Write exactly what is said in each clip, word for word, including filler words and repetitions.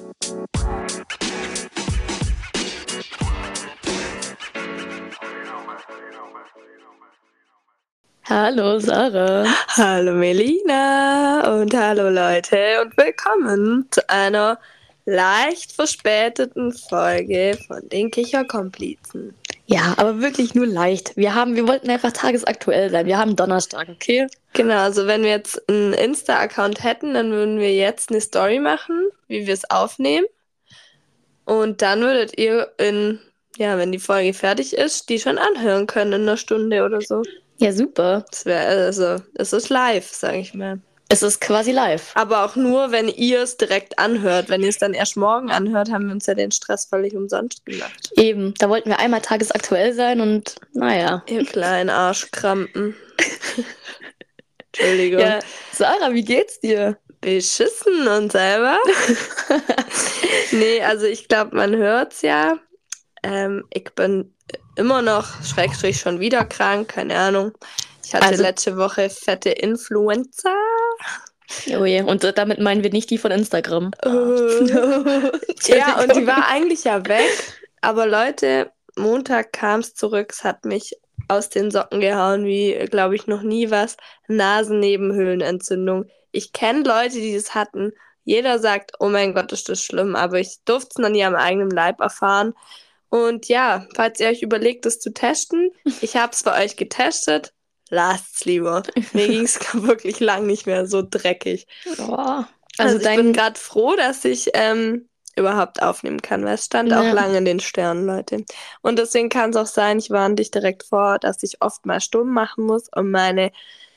Hallo Sarah. Hallo Melina und hallo Leute und willkommen zu einer leicht verspäteten Folge von den Kicherkomplizen. Ja, aber wirklich nur leicht. Wir haben, wir wollten einfach tagesaktuell sein. Wir haben Donnerstag, okay? Genau, also wenn wir jetzt einen Insta-Account hätten, dann würden wir jetzt eine Story machen, wie wir es aufnehmen. Und dann würdet ihr in, ja, wenn die Folge fertig ist, die schon anhören können in einer Stunde oder so. Ja, super. Das wäre also, es ist live, sag ich mal. Es ist quasi live. Aber auch nur, wenn ihr es direkt anhört. Wenn ihr es dann erst morgen anhört, haben wir uns ja den Stress völlig umsonst gemacht. Eben, da wollten wir einmal tagesaktuell sein und naja. Ihr kleinen Arschkrampen. Entschuldigung. Ja, Sarah, wie geht's dir? Beschissen und selber? Nee, also ich glaube, man hört's ja. Ähm, ich bin immer noch, Schrägstrich, schon wieder krank, keine Ahnung. Ich hatte Also- letzte Woche fette Influenza. Oh je, und damit meinen wir nicht die von Instagram. Äh, ja, und die war eigentlich ja weg. Aber Leute, Montag kam es zurück. Es hat mich aus den Socken gehauen, wie, glaube ich, noch nie was. Nasennebenhöhlenentzündung. Ich kenne Leute, die das hatten. Jeder sagt, oh mein Gott, ist das schlimm. Aber ich durfte es noch nie am eigenen Leib erfahren. Und ja, falls ihr euch überlegt, das zu testen, ich habe es für euch getestet. Lasst's lieber. Mir ging es wirklich lang nicht mehr so dreckig. Oh, Also, also ich dein, bin gerade froh, dass ich ähm, überhaupt aufnehmen kann, weil es stand Ja. auch lange in den Sternen, Leute. Und deswegen kann es auch sein, ich warne dich direkt vor, dass ich oft mal stumm machen muss und meine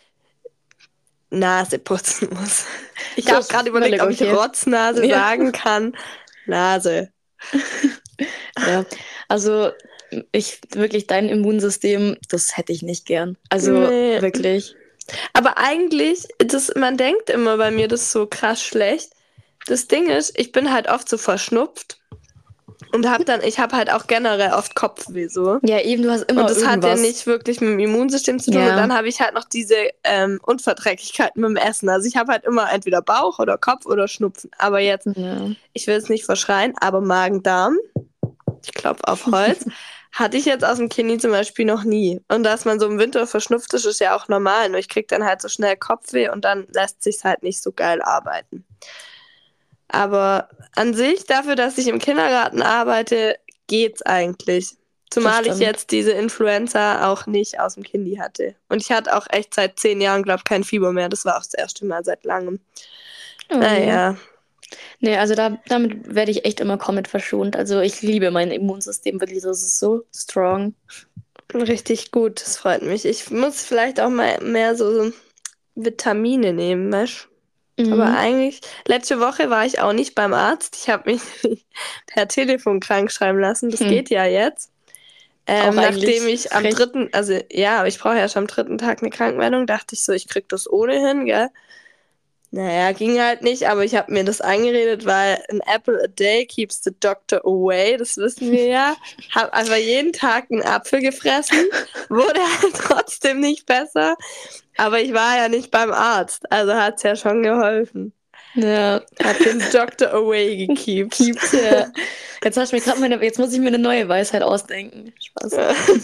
Nase putzen muss. Ich Das habe ist gerade überlegt, ob völlig ich okay. Rotznase Ja. sagen kann. Nase. Ja, also ich wirklich dein Immunsystem, das hätte ich nicht gern. Also Nee. wirklich. Aber eigentlich, das, man denkt immer bei mir, das ist so krass schlecht. Das Ding ist, ich bin halt oft so verschnupft und hab dann, ich habe halt auch generell oft Kopfweh so. Ja, eben, du hast immer Und das hat ja irgendwas. nicht wirklich mit dem Immunsystem zu tun. Ja. Und dann habe ich halt noch diese ähm, Unverträglichkeiten mit dem Essen. Also ich habe halt immer entweder Bauch oder Kopf oder Schnupfen. Aber jetzt, Ja. ich will es nicht verschreien, aber Magen-Darm, ich klopfe auf Holz, hatte ich jetzt aus dem Kini zum Beispiel noch nie. Und dass man so im Winter verschnupft ist, ist ja auch normal. Nur ich kriege dann halt so schnell Kopfweh und dann lässt sich's halt nicht so geil arbeiten. Aber an sich, dafür, dass ich im Kindergarten arbeite, geht's eigentlich. Zumal ich stimmt. jetzt diese Influenza auch nicht aus dem Kindi hatte. Und ich hatte auch echt seit zehn Jahren, glaube ich, kein Fieber mehr. Das war auch das erste Mal seit langem. Oh, Naja. Nee, also da, damit werde ich echt immer komplett verschont. Also ich liebe mein Immunsystem wirklich, das ist so strong. Richtig gut, das freut mich. Ich muss vielleicht auch mal mehr so Vitamine nehmen, weißt du? Mhm. Aber eigentlich, letzte Woche war ich auch nicht beim Arzt. Ich habe mich per Telefon krank schreiben lassen. Das Hm. geht ja jetzt. Ähm, Auch eigentlich nachdem ich am frech. dritten, also ja, aber ich brauche ja schon am dritten Tag eine Krankmeldung, dachte ich so, ich krieg das ohnehin, gell? Naja, ging halt nicht, aber ich habe mir das eingeredet, weil an apple a day keeps the doctor away, das wissen wir ja. Habe einfach jeden Tag einen Apfel gefressen, wurde halt trotzdem nicht besser, aber ich war ja nicht beim Arzt, also hat's ja schon geholfen. Ja, Hab den Doctor away gekeept. keeps, ja. Jetzt hast du mir gerade meine, jetzt muss ich mir eine neue Weisheit ausdenken. Spaß.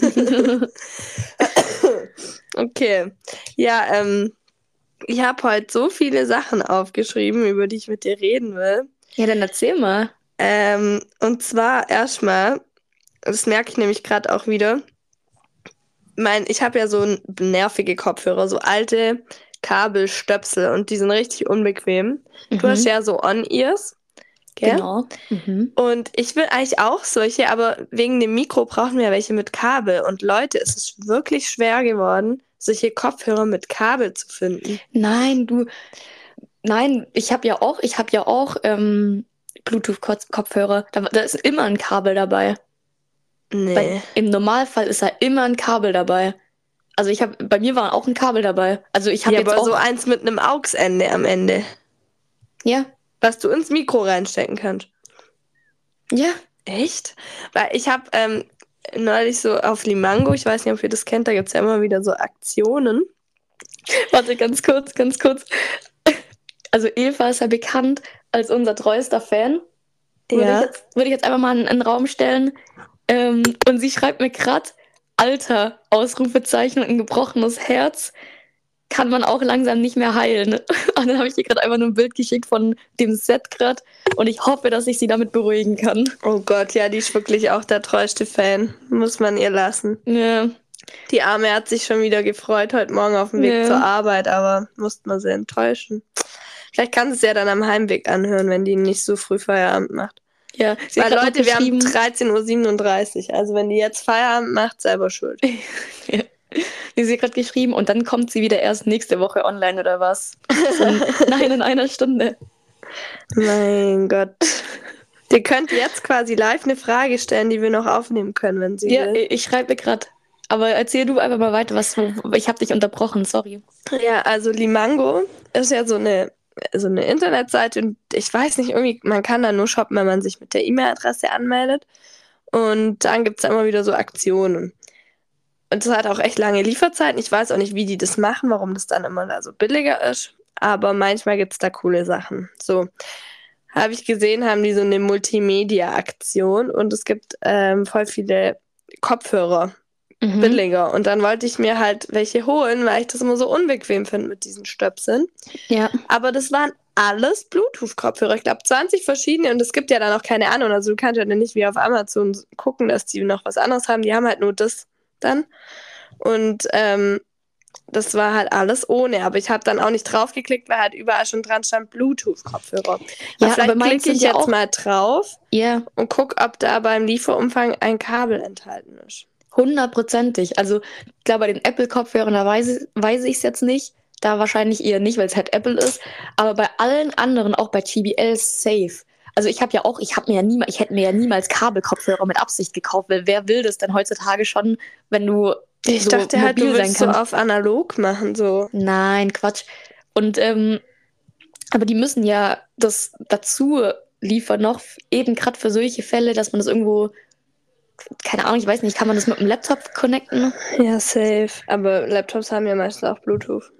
Okay, ja, ähm, ich habe heute so viele Sachen aufgeschrieben, über die ich mit dir reden will. Ja, dann erzähl mal. Ähm, und zwar erstmal, das merke ich nämlich gerade auch wieder, mein, ich habe ja so n- nervige Kopfhörer, so alte Kabelstöpsel und die sind richtig unbequem. Mhm. Du hast ja so On-Ears, gell? Genau. Mhm. Und ich will eigentlich auch solche, aber wegen dem Mikro brauchen wir welche mit Kabel. Und Leute, es ist wirklich schwer geworden, solche Kopfhörer mit Kabel zu finden. Nein, du. Nein, ich habe ja auch, ich habe ja auch ähm, Bluetooth-Kopfhörer. Da, da ist immer ein Kabel dabei. Nee. Bei, Im Normalfall ist da immer ein Kabel dabei. Also ich habe, bei mir war auch ein Kabel dabei. Also ich habe Ja, jetzt aber auch. so eins mit einem AUX-Ende am Ende, Ja, was du ins Mikro reinstecken kannst. ja. Echt? Weil ich habe ähm, neulich so auf Limango, ich weiß nicht, ob ihr das kennt, da gibt es ja immer wieder so Aktionen. Warte, ganz kurz, ganz kurz. Also Eva ist ja bekannt als unser treuester Fan. würde ich Ja. jetzt, würde ich jetzt einfach mal in, in den Raum stellen. Ähm, und sie schreibt mir gerade, Alter, Ausrufezeichen und ein gebrochenes Herz kann man auch langsam nicht mehr heilen. Und dann habe ich ihr gerade einfach nur ein Bild geschickt von dem Set gerade und ich hoffe, dass ich sie damit beruhigen kann. Oh Gott, ja, die ist wirklich auch der treueste Fan. Muss man ihr lassen. Ja, Die Arme hat sich schon wieder gefreut heute Morgen auf dem Weg ja. zur Arbeit, aber musste man sie enttäuschen. Vielleicht kann sie es ja dann am Heimweg anhören, wenn die nicht so früh Feierabend macht. Ja, sie Weil hat grad noch Leute, wir haben geschrieben- dreizehn Uhr siebenunddreißig. Also wenn die jetzt Feierabend macht, selber schuld. Ja. Sie hat gerade geschrieben und dann kommt sie wieder erst nächste Woche online oder was? So ein Nein in einer Stunde. Mein Gott. Ihr könnt jetzt quasi live eine Frage stellen, die wir noch aufnehmen können, wenn sie Ja, will. ich schreibe gerade. Aber erzähl du einfach mal weiter, was ich habe dich unterbrochen, sorry. Ja, also Limango ist ja so eine, so eine Internetseite und ich weiß nicht, irgendwie, man kann da nur shoppen, wenn man sich mit der E-Mail-Adresse anmeldet. Und dann gibt es immer wieder so Aktionen. Und es hat auch echt lange Lieferzeiten. Ich weiß auch nicht, wie die das machen, warum das dann immer da so billiger ist. Aber manchmal gibt es da coole Sachen. So, habe ich gesehen, haben die so eine Multimedia-Aktion und es gibt ähm, voll viele Kopfhörer Mhm. billiger. Und dann wollte ich mir halt welche holen, weil ich das immer so unbequem finde mit diesen Stöpseln. Ja. Aber das waren alles Bluetooth-Kopfhörer. Ich glaube, zwanzig verschiedene und es gibt ja dann auch keine anderen. Also du kannst ja dann nicht wie auf Amazon gucken, dass die noch was anderes haben. Die haben halt nur das dann. Und ähm, das war halt alles ohne. Aber ich habe dann auch nicht draufgeklickt, weil halt überall schon dran stand Bluetooth-Kopfhörer. Ja, vielleicht aber meins klicke ich sind ja jetzt auch- mal drauf Ja, und gucke, ob da beim Lieferumfang ein Kabel enthalten ist. hundertprozentig. Also, ich glaube, bei den Apple-Kopfhörern, da weiß, weiß ich es jetzt nicht. Da wahrscheinlich eher nicht, weil es halt Apple ist. Aber bei allen anderen, auch bei J B L, safe. Also ich habe ja auch, ich habe mir ja niemals, ich hätte mir ja niemals Kabelkopfhörer mit Absicht gekauft, weil wer will das denn heutzutage schon, wenn du Ich so dachte halt, du mobil sein willst so kannst? auf analog machen, so. Nein, Quatsch. Und ähm, aber die müssen ja das dazu liefern noch, eben gerade für solche Fälle, dass man das irgendwo, keine Ahnung, ich weiß nicht, kann man das mit dem Laptop connecten? Ja, safe. Aber Laptops haben ja meistens auch Bluetooth.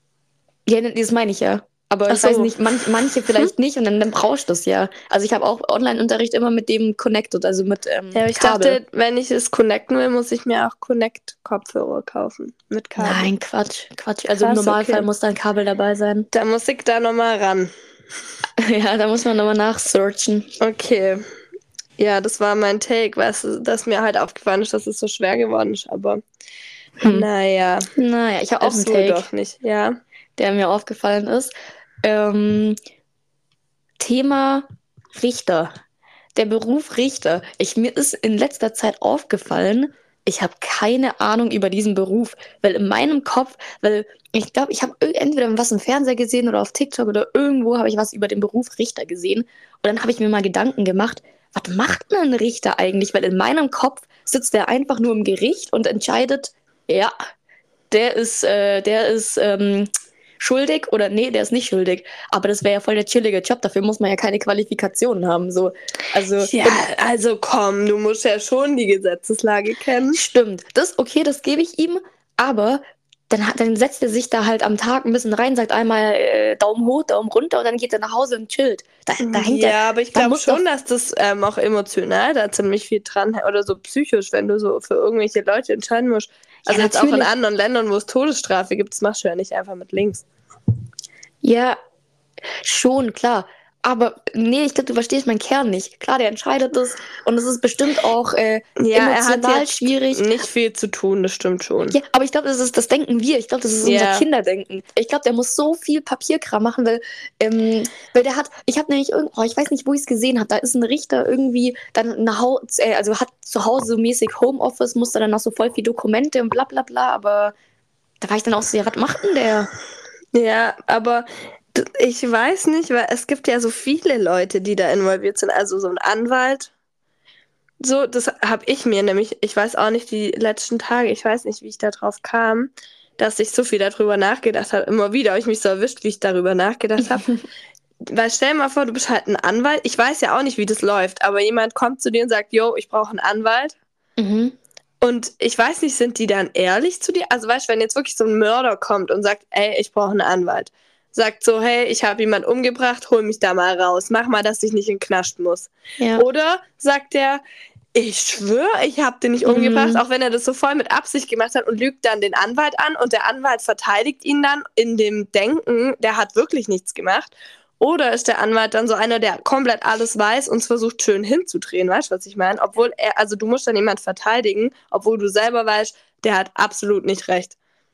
Ja, das meine ich ja. Aber Ach ich weiß so. nicht, manch, manche vielleicht nicht und dann, dann brauchst du das ja. Also ich habe auch Online-Unterricht immer mit dem connected, also mit ähm, Ja, aber ich Kabel. dachte, wenn ich es connecten will, muss ich mir auch Connect-Kopfhörer kaufen. Mit Kabel. Nein, Quatsch, Quatsch. Also im Krass, Normalfall okay. muss da ein Kabel dabei sein. Da muss ich da nochmal ran. Ja, da muss man nochmal nachsearchen. Okay. Ja, das war mein Take, weißt du, dass mir halt aufgefallen ist, dass es so schwer geworden ist, aber Hm. naja, Naja, ich habe auch ist einen wohl Take, doch nicht, ja. der mir aufgefallen ist. Ähm, Thema Richter. Der Beruf Richter. Ich, mir ist in letzter Zeit aufgefallen, ich habe keine Ahnung über diesen Beruf, weil in meinem Kopf, weil ich glaube, ich habe entweder was im Fernseher gesehen oder auf TikTok oder irgendwo habe ich was über den Beruf Richter gesehen und dann habe ich mir mal Gedanken gemacht, was macht denn ein Richter eigentlich? Weil in meinem Kopf sitzt der einfach nur im Gericht und entscheidet, ja, der ist, äh, der ist ähm, schuldig oder nee, der ist nicht schuldig. Aber das wäre ja voll der chillige Job. Dafür muss man ja keine Qualifikationen haben. So. Also, Ja, also komm, du musst ja schon die Gesetzeslage kennen. stimmt. Das, okay, das gebe ich ihm. Aber dann, hat- dann setzt er sich da halt am Tag ein bisschen rein, sagt einmal äh, Daumen hoch, Daumen runter und dann geht er nach Hause und chillt. Da, da hängt Ja, er. aber ich da glaube muss doch- schon, dass das ähm, auch emotional da ziemlich viel dran hängt oder so psychisch, wenn du so für irgendwelche Leute entscheiden musst. Also Ja, jetzt auch in natürlich. anderen Ländern, wo es Todesstrafe gibt, das machst du ja nicht einfach mit links. Ja, schon, klar. Aber nee, ich glaube, du verstehst meinen Kern nicht. Klar, der entscheidet das und es ist bestimmt auch äh, Ja, er hat emotional jetzt schwierig. nicht viel zu tun, das stimmt schon. Ja, aber ich glaube, das ist, das denken wir. Ich glaube, das ist Ja. unser Kinderdenken. Ich glaube, der muss so viel Papierkram machen, weil, ähm, weil der hat, ich habe nämlich irgendwo, oh, ich weiß nicht, wo ich es gesehen habe, da ist ein Richter irgendwie dann nach Hause, äh, also hat zu Hause so mäßig Homeoffice, musste dann noch so voll viel Dokumente und bla bla bla, aber da war ich dann auch so, ja, was macht denn der? Ja, aber d- ich weiß nicht, weil es gibt ja so viele Leute, die da involviert sind. Also so ein Anwalt. So, das habe ich mir nämlich, ich weiß auch nicht, die letzten Tage, ich weiß nicht, wie ich da drauf kam, dass ich so viel darüber nachgedacht habe. Immer wieder habe ich mich so erwischt, wie ich darüber nachgedacht habe. Weil stell dir mal vor, du bist halt ein Anwalt. Ich weiß ja auch nicht, wie das läuft, aber jemand kommt zu dir und sagt, yo, ich brauche einen Anwalt. Mhm. Und ich weiß nicht, sind die dann ehrlich zu dir? Also weißt du, wenn jetzt wirklich so ein Mörder kommt und sagt, ey, ich brauche einen Anwalt. sagt so, hey, ich habe jemand umgebracht, hol mich da mal raus, mach mal, dass ich nicht in den Knast muss. Ja. Oder sagt er, ich schwöre, ich habe den nicht umgebracht, Mhm. auch wenn er das so voll mit Absicht gemacht hat und lügt dann den Anwalt an und der Anwalt verteidigt ihn dann in dem Denken, der hat wirklich nichts gemacht. Oder ist der Anwalt dann so einer, der komplett alles weiß und es versucht schön hinzudrehen, weißt du, was ich meine? Obwohl er, also du musst dann jemand verteidigen, obwohl du selber weißt, der hat absolut nicht recht.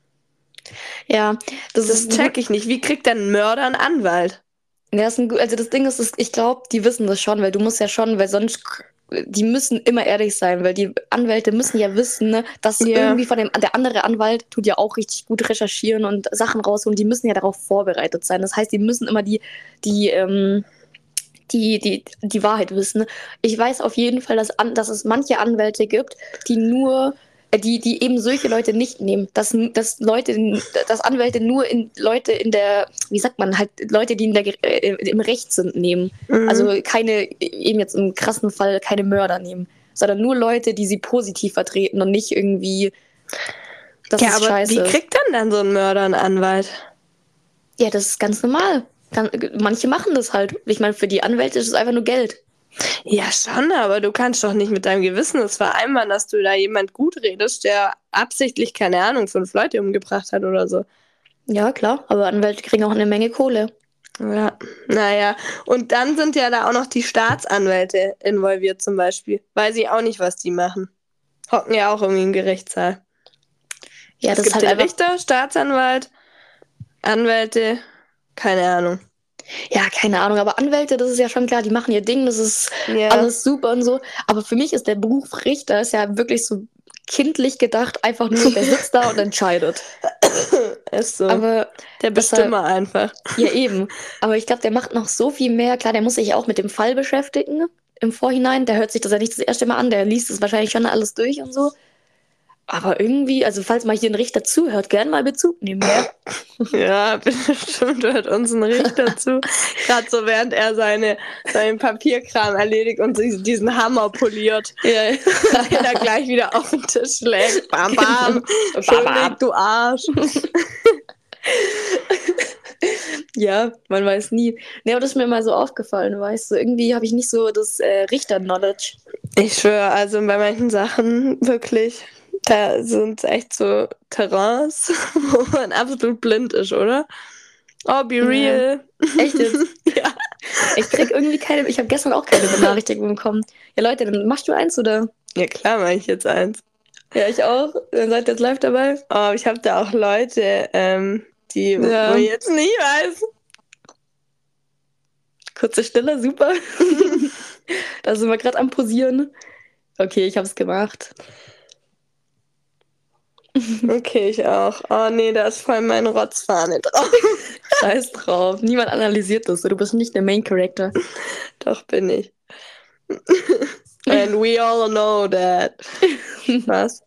Ja, das, Das ist check ich nicht. Wie kriegt denn ein Mörder einen Anwalt? Ja, ist ein, gu- also das Ding ist, ist ich glaube, die wissen das schon, weil du musst ja schon, weil sonst, die müssen immer ehrlich sein, weil die Anwälte müssen ja wissen, ne, dass Ja. irgendwie von dem, der andere Anwalt tut ja auch richtig gut recherchieren und Sachen rausholen, die müssen ja darauf vorbereitet sein. Das heißt, die müssen immer die, die, ähm, die, die, die Wahrheit wissen. Ich weiß auf jeden Fall, dass, an, dass es manche Anwälte gibt, die nur, äh, die, die eben solche Leute nicht nehmen. Dass, dass Leute, dass Anwälte nur in Leute in der, wie sagt man, halt Leute, die in der, äh, im Recht sind, nehmen. Mhm. Also keine, eben jetzt im krassen Fall keine Mörder nehmen, sondern nur Leute, die sie positiv vertreten und nicht irgendwie, das ja, ist aber scheiße. wie kriegt denn dann so ein Mörder einen Anwalt? Ja, das ist ganz normal. Dann, manche machen das halt. Ich meine, für die Anwälte ist es einfach nur Geld. Ja, schon, aber du kannst doch nicht mit deinem Gewissen es vereinbaren, dass du da jemand gut redest, der absichtlich, keine Ahnung, fünf Leute umgebracht hat oder so. Ja, klar, aber Anwälte kriegen auch eine Menge Kohle. Ja, naja. Und dann sind ja da auch noch die Staatsanwälte involviert zum Beispiel. Weiß ich auch nicht, was die machen. Hocken ja auch irgendwie im Gerichtssaal. Ja, es das ist gibt halt den einfach. Richter, Staatsanwalt, Anwälte, keine Ahnung. Ja, keine Ahnung, aber Anwälte, das ist ja schon klar, die machen ihr Ding, das ist Ja. alles super und so. Aber für mich ist der Beruf Richter ist ja wirklich so kindlich gedacht, einfach nur, der sitzt da und entscheidet. Ist so. Aber Der Bestimmer einfach. ja, eben. Aber ich glaube, der macht noch so viel mehr. Klar, der muss sich auch mit dem Fall beschäftigen im Vorhinein. Der hört sich das ja nicht das erste Mal an, der liest es wahrscheinlich schon alles durch und so. Aber irgendwie, also falls mal hier ein Richter zuhört, gern mal Bezug nehmen, ja? Ja, bestimmt hört uns ein Richter zu. Gerade so, während er seine, seinen Papierkram erledigt und sich diesen Hammer poliert. Ja. Den er gleich wieder auf den Tisch schlägt. Bam, bam. Schuldig, du Arsch. Ja, man weiß nie. Nee, aber das ist mir mal so aufgefallen, weißt du. Irgendwie habe ich nicht so das äh, Richter-Knowledge. Ich schwöre, also bei manchen Sachen wirklich, da sind echt so Terrains, wo man absolut blind ist, oder? Oh, be Ja. real. Echt jetzt? Ja. Ich krieg irgendwie keine, ich habe gestern auch keine Benachrichtigung bekommen. Ja, Leute, dann machst du eins, oder? Ja, klar mache ich jetzt eins. Ja, ich auch. Dann seid ihr jetzt live dabei. Oh, ich habe da auch Leute, ähm, die Ja. wo ich jetzt nie weiß. Kurze Stille, super. Da sind wir gerade am Posieren. Okay, ich habe es gemacht. Okay, ich auch. Oh nee, da ist voll meine Rotzfahne drauf. Scheiß drauf. Niemand analysiert das. Du bist nicht der Main Character. Doch bin ich. And we all know that. Was?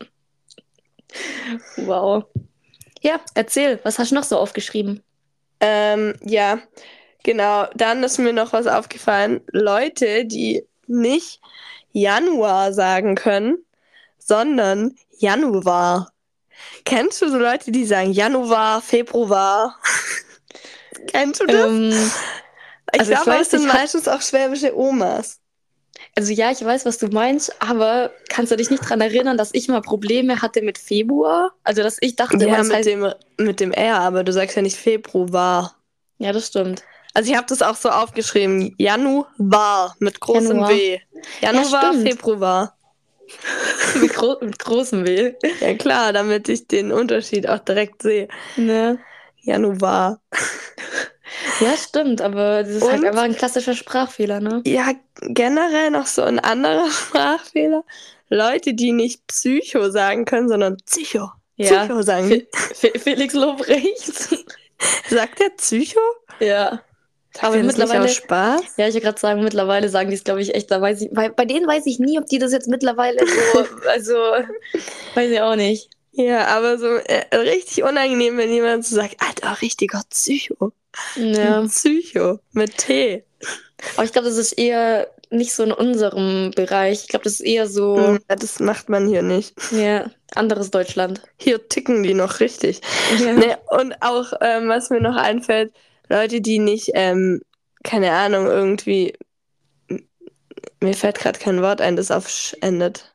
Wow. Ja, erzähl, was hast du noch so aufgeschrieben? Ähm, ja, genau. Dann ist mir noch was aufgefallen. Leute, die nicht Januar sagen können, sondern Januar. Kennst du so Leute, die sagen Januar, Februar? Kennst du das? Ähm, ich also ich glaube, weiß, es sind ich hab- meistens auch schwäbische Omas. also ja, ich weiß, was du meinst, aber kannst du dich nicht daran erinnern, dass ich mal Probleme hatte mit Februar? Also, dass ich dachte, immer, Ja, das mit heißt, dem, mit dem R, aber du sagst ja nicht Februar. ja, das stimmt. Also ich habe das auch so aufgeschrieben. Januar mit großem Januar. W. Januar, stimmt. Februar. mit, gro mit großem W. Ja klar, damit ich den Unterschied auch direkt sehe. Ne? Januar. Ja, stimmt, aber das ist halt Und? einfach ein klassischer Sprachfehler, ne? Ja, generell noch so ein anderer Sprachfehler. Leute, die nicht Psycho sagen können, sondern Psycho. Ja. Psycho sagen die. Fe Fe Felix Lobrecht. Sagt der Psycho? Ja. Sagt Aber der das mittlerweile- nicht aus Spaß? Ja, ich wollte gerade sagen, mittlerweile sagen die es, glaube ich, echt. Da weiß ich, bei, bei denen weiß ich nie, ob die das jetzt mittlerweile so, also, weiß ich auch nicht. Ja, aber so äh, richtig unangenehm, wenn jemand so sagt, Alter, richtiger Psycho. Ja. Psycho mit T. Aber ich glaube, das ist eher nicht so in unserem Bereich. Ich glaube, das ist eher so, Ja, das macht man hier nicht. ja, anderes Deutschland. Hier ticken die noch richtig. Ja. Ne, und auch, ähm, was mir noch einfällt, Leute, die nicht, ähm, keine Ahnung, irgendwie, mir fällt gerade kein Wort ein, das auf Sch endet.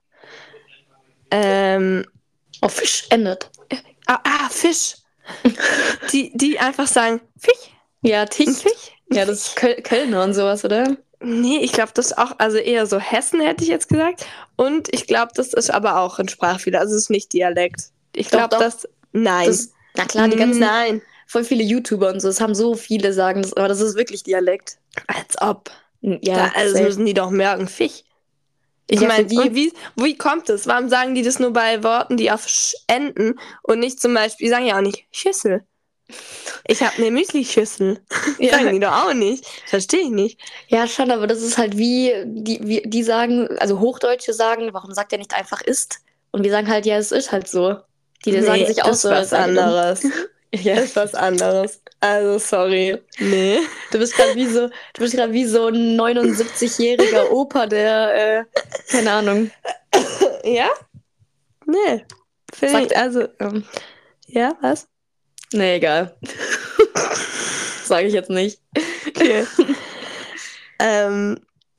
Ähm, Auf Fisch endet. ah, ah, Fisch. die, die einfach sagen, Fisch, Ja, ein Ticht. Fisch. ein Ja, das ist Fisch. Köl Kölner und sowas, oder? Nee, ich glaube, das ist auch, also eher so Hessen, hätte ich jetzt gesagt. Und ich glaube, das ist aber auch ein Sprachfehler, also es ist nicht Dialekt. Ich Doch, glaube, doch. das, nein. Das, na klar, die ganzen, Nein, voll viele YouTuber und so, es haben so viele sagen das, aber das ist wirklich Dialekt. als ob. Hm, Da, Ja, also das safe. müssen die doch merken, Fisch. Ich Ja, für meine, und die, wie, wie kommt es? Warum sagen die das nur bei Worten, die auf Sch enden und nicht zum Beispiel, die sagen ja auch nicht Schüssel. Ich habe eine Müsli-Schüssel. Sagen ja, die doch auch nicht. Verstehe ich nicht. ja, schon, aber das ist halt wie, die, wie, die sagen, also Hochdeutsche sagen, warum sagt er nicht einfach ist? Und wir sagen halt, ja, es ist halt so. Die, die sagen Nee, sich auch das ist so, was sagen dann, anderes. ja, Das ist was anderes. Also, sorry. Nee. du bist gerade wie so, du bist gerade wie so ein neunundsiebzig-jähriger Opa, der, äh, keine Ahnung, Ja? Nee. Finde sagt, ich, also, ähm, ja, was? nee, egal, sage ich jetzt nicht. Okay. ähm,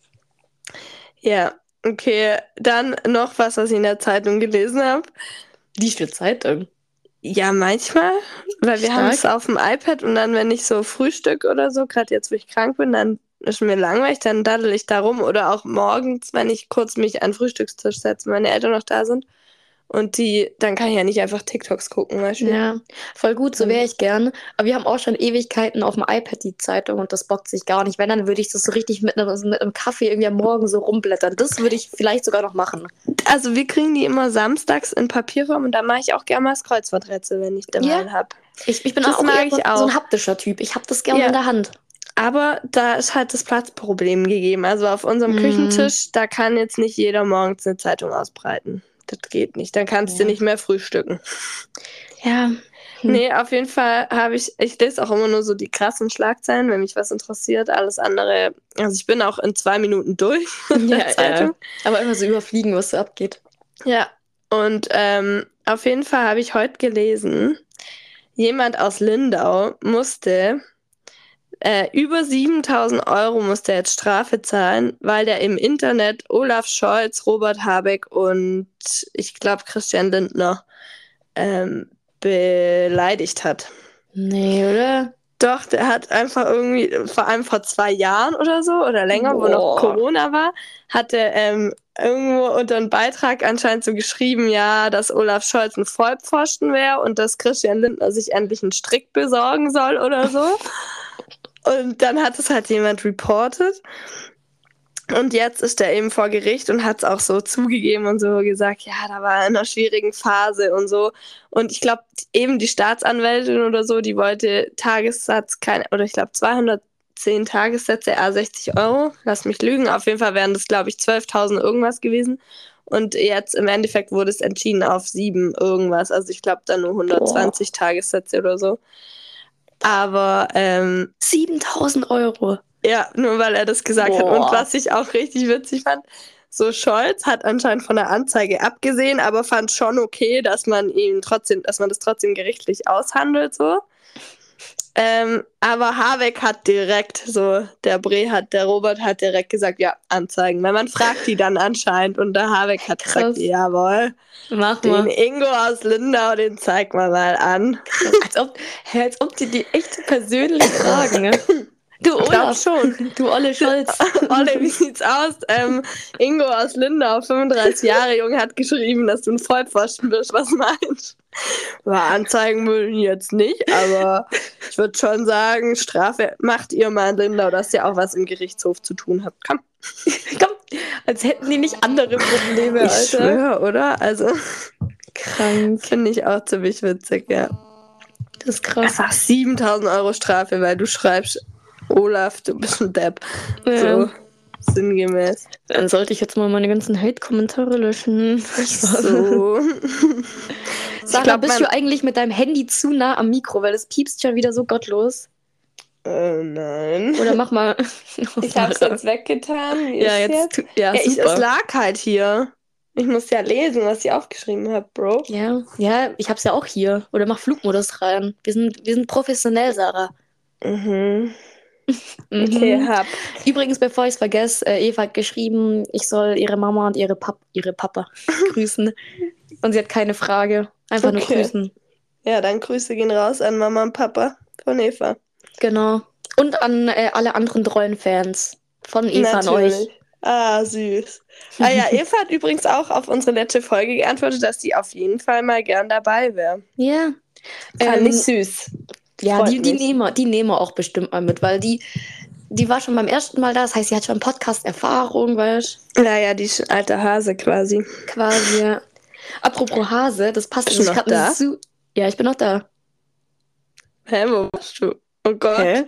ja, okay. Dann noch was, was ich in der Zeitung gelesen habe. Die für Zeitung. Ja, manchmal, weil wir haben es Stark. auf dem iPad und dann, wenn ich so Frühstück oder so, gerade jetzt, wo ich krank bin, dann ist mir langweilig, dann daddel ich da rum oder auch morgens, wenn ich kurz mich an den Frühstückstisch setze, wenn meine Eltern noch da sind und die, dann kann ich ja nicht einfach TikToks gucken, weißt du? Ja, voll gut, so Dann, wäre ich gern. Aber wir haben auch schon Ewigkeiten auf dem iPad die Zeitung und das bockt sich gar nicht. Wenn, dann würde ich das so richtig mit einem, mit einem Kaffee irgendwie am Morgen so rumblättern. Das würde ich vielleicht sogar noch machen. also wir kriegen die immer samstags in Papierform und da mache ich auch gerne mal das Kreuzworträtsel, wenn ich Ja, derweil habe. ich, ich bin Das auch eher mag so, ich so ein auch. haptischer Typ. Ich habe das gerne Ja. in der Hand. Aber da ist halt das Platzproblem gegeben. Also auf unserem Mm. Küchentisch, da kann jetzt nicht jeder morgens eine Zeitung ausbreiten. Das geht nicht. Dann kannst Ja. du nicht mehr frühstücken. Ja. Hm. Nee, auf jeden Fall habe ich, ich lese auch immer nur so die krassen Schlagzeilen, wenn mich was interessiert. Alles andere, also ich bin auch in zwei Minuten durch mit Ja, der Zeitung. ja. Aber immer so überfliegen, was so abgeht. Ja, und ähm, auf jeden Fall habe ich heute gelesen, jemand aus Lindau musste äh, über siebentausend Euro musste er jetzt Strafe zahlen, weil der im Internet Olaf Scholz, Robert Habeck und ich glaube Christian Lindner ähm, beleidigt hat. Nee, oder? Doch, der hat einfach irgendwie, vor allem vor zwei Jahren oder so oder länger, wo noch Boah. Corona war, hat er ähm, irgendwo unter einen Beitrag anscheinend so geschrieben, ja, dass Olaf Scholz ein Vollpfosten wäre und dass Christian Lindner sich endlich einen Strick besorgen soll oder so. Und dann hat es halt jemand reportet. Und jetzt ist er eben vor Gericht und hat es auch so zugegeben und so gesagt, ja, da war er in einer schwierigen Phase und so. Und ich glaube, eben die Staatsanwältin oder so, die wollte Tagessatz, keine, oder ich glaube zweihundertzehn Tagessätze, a sechzig Euro. Lass mich lügen. Auf jeden Fall wären das, glaube ich, zwölftausend irgendwas gewesen. Und jetzt im Endeffekt wurde es entschieden auf sieben irgendwas. Also ich glaube dann nur hundertzwanzig Boah. Tagessätze oder so. Aber ähm, siebentausend Euro. ja, nur weil er das gesagt hat. Und Boah. was ich auch richtig witzig fand, so Scholz hat anscheinend von der Anzeige abgesehen, aber fand schon okay, dass man ihn trotzdem, dass man das trotzdem gerichtlich aushandelt, so. Ähm, aber Habeck hat direkt, so, der Bre hat, der Robert hat direkt gesagt, ja, anzeigen. Weil man fragt die dann anscheinend und der Habeck hat Krass. gesagt, jawohl, Mach den mal. Ingo aus Lindau, den zeig mal mal an. Als ob, hä, als ob die die echt persönlich fragen, ne? Du Ich glaub Olaf, schon. du Olle Scholz. Olle, wie sieht's aus? Ähm, Ingo aus Lindau, fünfunddreißig Jahre jung, hat geschrieben, dass du ein Vollpfosten bist. Was meinst du? Ja, anzeigen würde ich jetzt nicht, aber ich würde schon sagen, Strafe macht ihr mal in Lindau, dass ihr auch was im Gerichtshof zu tun habt. Komm. Komm, als hätten die nicht andere Probleme, Ich Alter. schwöre, oder? Also, Krank. finde ich auch ziemlich witzig, ja. Das ist krass. Einfach siebentausend Euro Strafe, weil du schreibst, Olaf, du bist ein Depp. Ja. So, sinngemäß. Dann sollte ich jetzt mal meine ganzen Hate-Kommentare löschen. So. Sarah, glaub, bist man- du eigentlich mit deinem Handy zu nah am Mikro, weil das piepst schon wieder so gottlos? Äh, nein. Oder mach mal. Ich hab's jetzt weggetan. Wie Ja, ist jetzt. tu- Ja, Ja, ich, super. es lag halt hier. Ich muss ja lesen, was ich aufgeschrieben habe, Bro. Ja, ja, ich hab's ja auch hier. Oder mach Flugmodus rein. Wir sind, wir sind professionell, Sarah. Mhm. Mhm. Okay, hab. Übrigens, bevor ich es vergesse, äh, Eva hat geschrieben, ich soll ihre Mama und ihre, Pap ihre Papa grüßen. Und sie hat keine Frage. Einfach nur Okay. grüßen. Ja, dann Grüße gehen raus an Mama und Papa von Eva. Genau. Und an äh, alle anderen treuen Fans von Eva an euch. Natürlich. Ah, süß. Ah ja, Eva hat übrigens auch auf unsere letzte Folge geantwortet, dass sie auf jeden Fall mal gern dabei wäre. Ja. Fand Ähm, ich süß. ja, Freut die, die, mich. nehmen wir, die nehmen wir auch bestimmt mal mit, weil die, die war schon beim ersten Mal da. Das heißt, sie hat schon Podcast-Erfahrung, weißt Ja, ja, die ist ein alter Hase quasi. quasi. Ja. Apropos Hase, das passt Bist nämlich du noch gerade da? so. Ja, ich bin noch da. Hä, wo bist du? Oh Gott. Hä?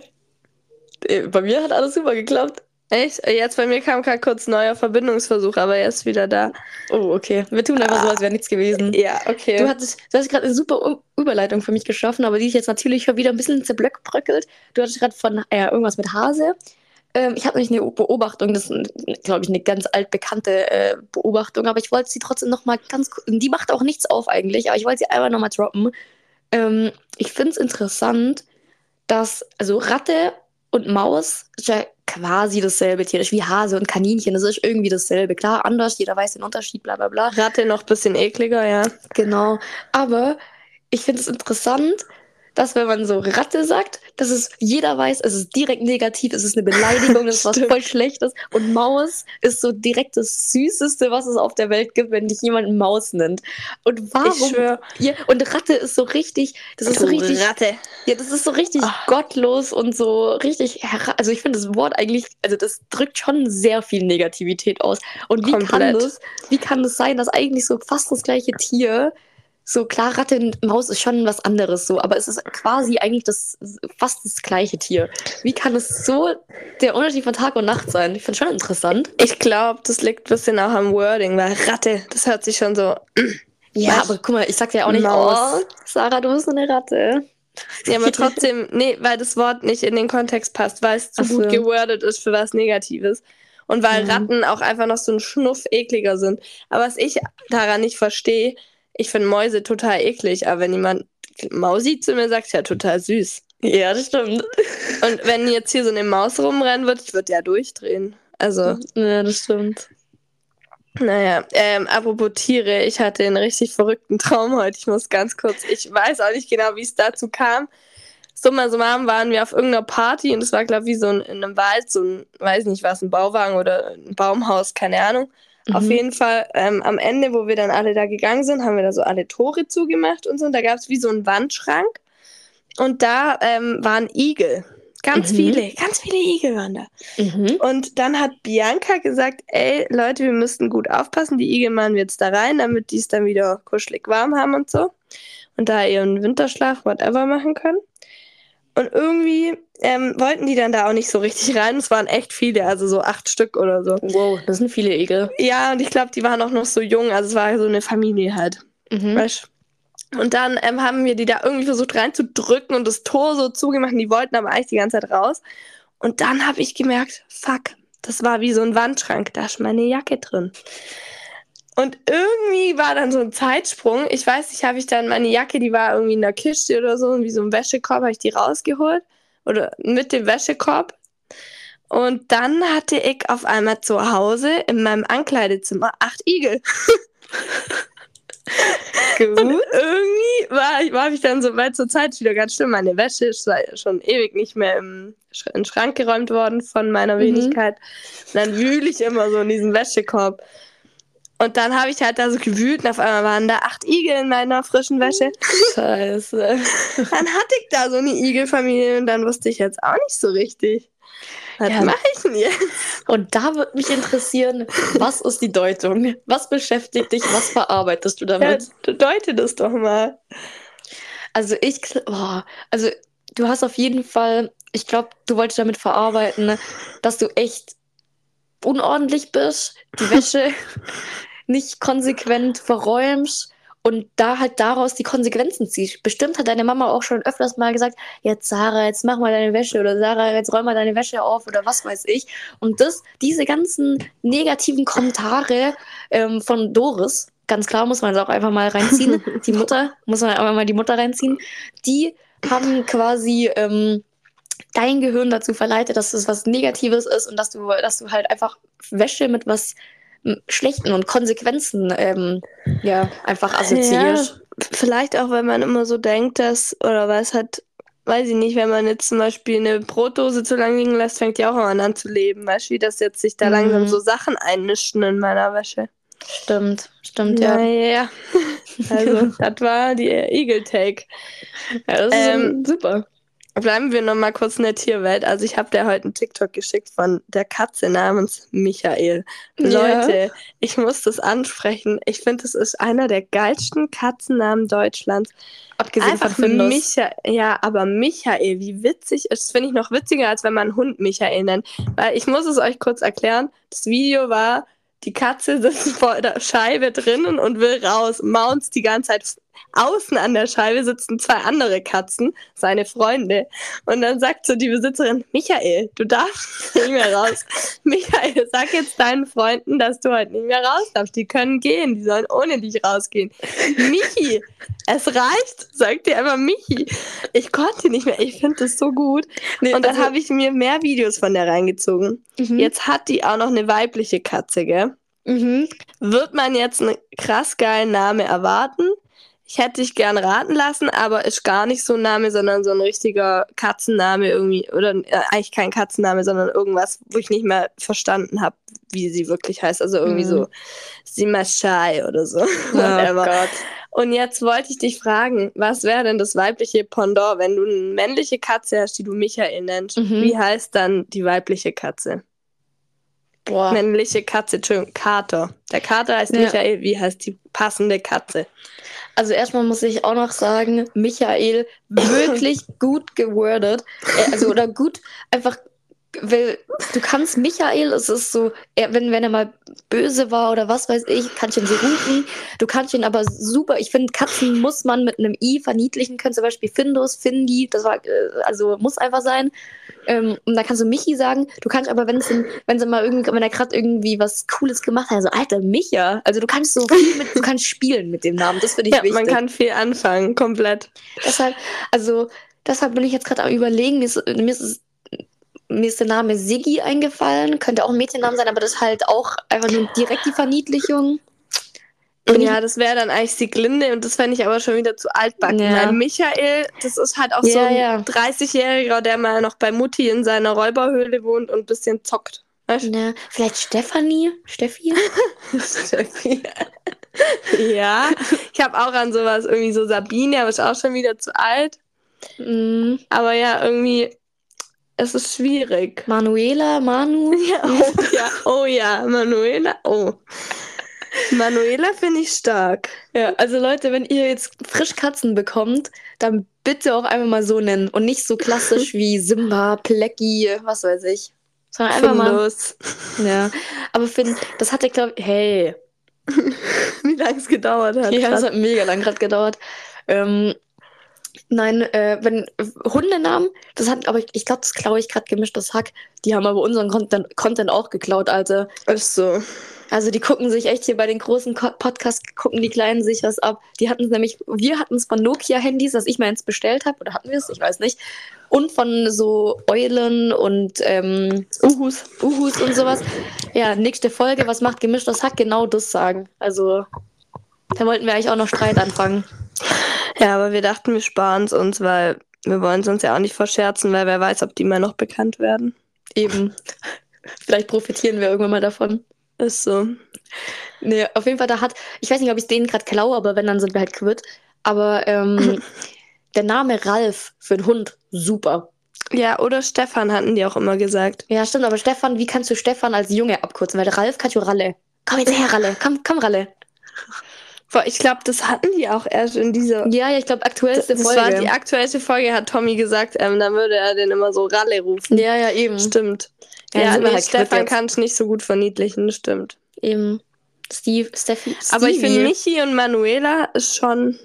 Äh, Bei mir hat alles super geklappt. Echt? Jetzt bei mir kam gerade kurz neuer Verbindungsversuch, aber er ist wieder da. Oh, okay. Wir tun einfach so, als wäre nichts gewesen. Ja, okay. Du hattest, du hast gerade eine super U- Überleitung für mich geschaffen, aber die ist jetzt natürlich schon wieder ein bisschen zerblöckbröckelt. Du hattest gerade von äh, irgendwas mit Hase. Ähm, ich habe nämlich eine Beobachtung, das ist, glaube ich, eine ganz altbekannte äh, Beobachtung, aber ich wollte sie trotzdem noch mal ganz ku- die macht auch nichts auf eigentlich, aber ich wollte sie einfach noch mal droppen. Ähm, ich finde es interessant, dass, also Ratte und Maus ist ja quasi dasselbe Tier, das ist wie Hase und Kaninchen, das ist irgendwie dasselbe. Klar, anders, jeder weiß den Unterschied, bla bla bla. Ratte noch ein bisschen ekliger, ja. Genau. Aber ich finde es interessant, dass wenn man so Ratte sagt, dass es jeder weiß, es ist direkt negativ, es ist eine Beleidigung, es ist was Stimmt. voll Schlechtes. Und Maus ist so direkt das Süßeste, was es auf der Welt gibt, wenn dich jemand Maus nennt. Und Ich warum? schwör. Ja, und Ratte ist so richtig, das ist so Du richtig, Ratte. ja, das ist so richtig Ah. gottlos und so richtig, hera- also ich finde das Wort eigentlich, also das drückt schon sehr viel Negativität aus. Und wie kann Komplett. das, wie kann das sein, dass eigentlich so fast das gleiche Tier, so klar, Ratte und Maus ist schon was anderes so, aber es ist quasi eigentlich das fast das gleiche Tier. Wie kann es so der Unterschied von Tag und Nacht sein? Ich finde schon interessant. Ich glaube, das liegt ein bisschen auch am Wording, weil Ratte, das hört sich schon so. Ja, Weißt- aber guck mal, ich sag ja auch nicht, Maus. oh, Sarah, du bist so eine Ratte. Ja, aber trotzdem, nee, weil das Wort nicht in den Kontext passt, weil es zu Ach so. gut gewordet ist für was Negatives. Und weil Mhm. Ratten auch einfach noch so ein Schnuff ekliger sind. Aber was ich daran nicht verstehe, ich finde Mäuse total eklig, aber wenn jemand Mausi zu mir sagt, ist ja total süß. Ja, das stimmt. Und wenn jetzt hier so eine Maus rumrennen würde, ich würde ja durchdrehen. Also, Ja, das stimmt. naja, ähm, apropos Tiere, ich hatte einen richtig verrückten Traum heute. Ich muss ganz kurz, ich weiß auch nicht genau, wie es dazu kam. Summa summarum waren wir auf irgendeiner Party und es war, glaube ich, wie so ein, in einem Wald, so ein, weiß nicht was, ein Bauwagen oder ein Baumhaus, keine Ahnung. Mhm. Auf jeden Fall, ähm, am Ende, wo wir dann alle da gegangen sind, haben wir da so alle Tore zugemacht und so. Und da gab es wie so einen Wandschrank und da ähm, waren Igel. Ganz Mhm. viele, ganz viele Igel waren da. Mhm. Und dann hat Bianca gesagt, ey, Leute, wir müssten gut aufpassen, die Igel machen wir jetzt da rein, damit die es dann wieder kuschelig warm haben und so. Und da ihren Winterschlaf, whatever, machen können. Und irgendwie ähm, wollten die dann da auch nicht so richtig rein. Es waren echt viele, also so acht Stück oder so. Wow, das sind viele Igel. Ja, und ich glaube, die waren auch noch so jung, also es war so eine Familie halt. Mhm. Weißt? Und dann ähm, haben wir die da irgendwie versucht reinzudrücken und das Tor so zugemacht. Und die wollten aber eigentlich die ganze Zeit raus. Und dann habe ich gemerkt, fuck, das war wie so ein Wandschrank, da ist meine Jacke drin. Und irgendwie war dann so ein Zeitsprung. Ich weiß nicht, habe ich dann meine Jacke, die war irgendwie in der Kiste oder so, und wie so ein Wäschekorb, habe ich die rausgeholt. Oder mit dem Wäschekorb. Und dann hatte ich auf einmal zu Hause in meinem Ankleidezimmer acht Igel. Gut. Und irgendwie war ich, war ich dann so weit zur Zeit wieder ganz schlimm. Meine Wäsche ist schon ewig nicht mehr im Sch- in den Schrank geräumt worden von meiner Mhm. Wenigkeit. Und dann wühle ich immer so in diesem Wäschekorb. Und dann habe ich halt da so gewühlt und auf einmal waren da acht Igel in meiner frischen Wäsche. Scheiße. Dann hatte ich da so eine Igelfamilie und dann wusste ich jetzt auch nicht so richtig. Was Ja. mache ich denn jetzt? Und da würde mich interessieren, was ist die Deutung? Was beschäftigt dich? Was verarbeitest du Ja, damit? deute das doch mal. Also ich, gl- boah, also du hast auf jeden Fall, ich glaube, du wolltest damit verarbeiten, dass du echt unordentlich bist, die Wäsche nicht konsequent verräumst und da halt daraus die Konsequenzen ziehst. Bestimmt hat deine Mama auch schon öfters mal gesagt, jetzt Sarah, jetzt mach mal deine Wäsche oder Sarah, jetzt räum mal deine Wäsche auf oder was weiß ich. Und das, diese ganzen negativen Kommentare ähm, von Doris, ganz klar muss man es auch einfach mal reinziehen, die Mutter, muss man einfach mal die Mutter reinziehen, die haben quasi ähm, dein Gehirn dazu verleitet, dass es was Negatives ist und dass du, dass du halt einfach Wäsche mit was Schlechten und Konsequenzen ähm, ja, einfach assoziierst. Ja, vielleicht auch, wenn man immer so denkt, dass, oder was hat, weiß ich nicht, wenn man jetzt zum Beispiel eine Brotdose zu lange liegen lässt, fängt die auch immer an zu leben. Weißt du, wie das jetzt sich da Mhm. langsam so Sachen einnischen in meiner Wäsche. Stimmt, stimmt, ja. Naja, also das war die Eagle-Take. Ja, das Ähm, ist super. Bleiben wir noch mal kurz in der Tierwelt. Also ich habe dir heute einen TikTok geschickt von der Katze namens Michael. Ja. Leute, ich muss das ansprechen. Ich finde, das ist einer der geilsten Katzennamen Deutschlands. Abgesehen Einfach von Findus. Michael. Ja, aber Michael, wie witzig ist. Das finde ich noch witziger, als wenn man einen Hund Michael nennt. Weil ich muss es euch kurz erklären. Das Video war, die Katze sitzt vor der Scheibe drinnen und will raus, maunzt die ganze Zeit. Außen an der Scheibe sitzen zwei andere Katzen, seine Freunde. Und dann sagt so die Besitzerin, Michael, du darfst nicht mehr raus. Michael, sag jetzt deinen Freunden, dass du heute nicht mehr raus darfst. Die können gehen, die sollen ohne dich rausgehen. Michi, es reicht, sagt dir einfach Michi. Ich konnte nicht mehr, ich finde das so gut. Nee, und dann also, habe ich mir mehr Videos von der reingezogen. Mhm. Jetzt hat die auch noch eine weibliche Katze, gell? Mhm. Wird man jetzt einen krass geilen Namen erwarten? Ich hätte dich gern raten lassen, aber ist gar nicht so ein Name, sondern so ein richtiger Katzenname irgendwie. Oder äh, eigentlich kein Katzenname, sondern irgendwas, wo ich nicht mehr verstanden habe, wie sie wirklich heißt. Also irgendwie mhm. so Simashai oder so. Oh Gott. Und jetzt wollte ich dich fragen, was wäre denn das weibliche Pendant, wenn du eine männliche Katze hast, die du Michael nennst? Mhm. Wie heißt dann die weibliche Katze? Boah. Männliche Katze, Entschuldigung, Kater. Der Kater heißt ja. Michael, wie heißt die passende Katze? Also erstmal muss ich auch noch sagen, Michael, wirklich gut gewordet. Also oder gut, einfach, weil du kannst Michael, es ist so, er, wenn, wenn er mal böse war oder was weiß ich, kannst du ihn so rufen. Du kannst ihn aber super, ich finde, Katzen muss man mit einem I verniedlichen können, zum Beispiel Findus, Findi, das war, also muss einfach sein. Ähm, und da kannst du Michi sagen, du kannst aber, wenn sie, wenn sie mal irgendwie, wenn er gerade irgendwie was Cooles gemacht hat, so, Alter, Micha, also du kannst so viel mit, du kannst spielen mit dem Namen, das finde ich ja, wichtig. Man kann viel anfangen, komplett. Deshalb, also, deshalb bin ich jetzt gerade am Überlegen, mir ist, mir ist, mir ist der Name Siggi eingefallen, könnte auch ein Mädchenname sein, aber das ist halt auch einfach nur direkt die Verniedlichung. Bin ja, das wäre dann eigentlich Sieglinde und das fände ich aber schon wieder zu altbacken. Ja. Weil Michael, das ist halt auch ja, so ein ja. dreißigjähriger, der mal noch bei Mutti in seiner Räuberhöhle wohnt und ein bisschen zockt. Weißt? Ja, vielleicht Stefanie? Steffi? Steffi. Ja, ich habe auch an sowas, irgendwie so Sabine, aber ist auch schon wieder zu alt. Mm. Aber ja, irgendwie, es ist schwierig. Manuela, Manu? Ja, oh ja, oh ja, Manuela, oh. Manuela finde ich stark. Ja, also Leute, wenn ihr jetzt frisch Katzen bekommt, dann bitte auch einmal mal so nennen und nicht so klassisch wie Simba, Plecki, was weiß ich. Sondern einfach Findus. mal. Ja, aber Finn, das hat ja, glaube ich, hey. Wie lange es gedauert hat. Ja, das hat mega lang gerade gedauert. Ähm, nein, äh, wenn Hundenamen, das hat, aber ich, ich glaube, das klaue ich gerade gemischtes Hack. Die haben aber unseren Content, Content auch geklaut, Alter. Ist so. Also die gucken sich echt hier bei den großen Podcasts, gucken die Kleinen sich was ab. Die hatten es nämlich, wir hatten es von Nokia-Handys, das ich mir eins bestellt habe, oder hatten wir es? Ich weiß nicht. Und von so Eulen und ähm, Uhus. Uhus und sowas. Ja, nächste Folge, was macht gemischtes Hack? Genau das sagen. Also da wollten wir eigentlich auch noch Streit anfangen. Ja, aber wir dachten, wir sparen es uns, weil wir wollen es uns ja auch nicht verscherzen, weil wer weiß, ob die mal noch bekannt werden. Eben. Vielleicht profitieren wir irgendwann mal davon. Ist so. Nee, auf jeden Fall, da hat, ich weiß nicht, ob ich es denen gerade klaue, aber wenn, dann sind wir halt quitt. Aber ähm, der Name Ralf für einen Hund, super. Ja, oder Stefan hatten die auch immer gesagt. Ja, stimmt, aber Stefan, wie kannst du Stefan als Junge abkürzen? Weil der Ralf kannst du Ralle. Komm jetzt her, Ralle. Komm, komm, Ralle. Boah, ich glaube, das hatten die auch erst in dieser... Ja, ja, ich glaube, aktuellste das, das Folge. Das war die aktuellste Folge, hat Tommy gesagt, ähm, dann würde er den immer so Ralle rufen. Ja, ja, eben. Stimmt. Ja, ja nee, halt Stefan kann es nicht so gut verniedlichen, stimmt. Eben. Steve, Steffi, Stevie. Aber ich finde, Michi und Manuela ist schon...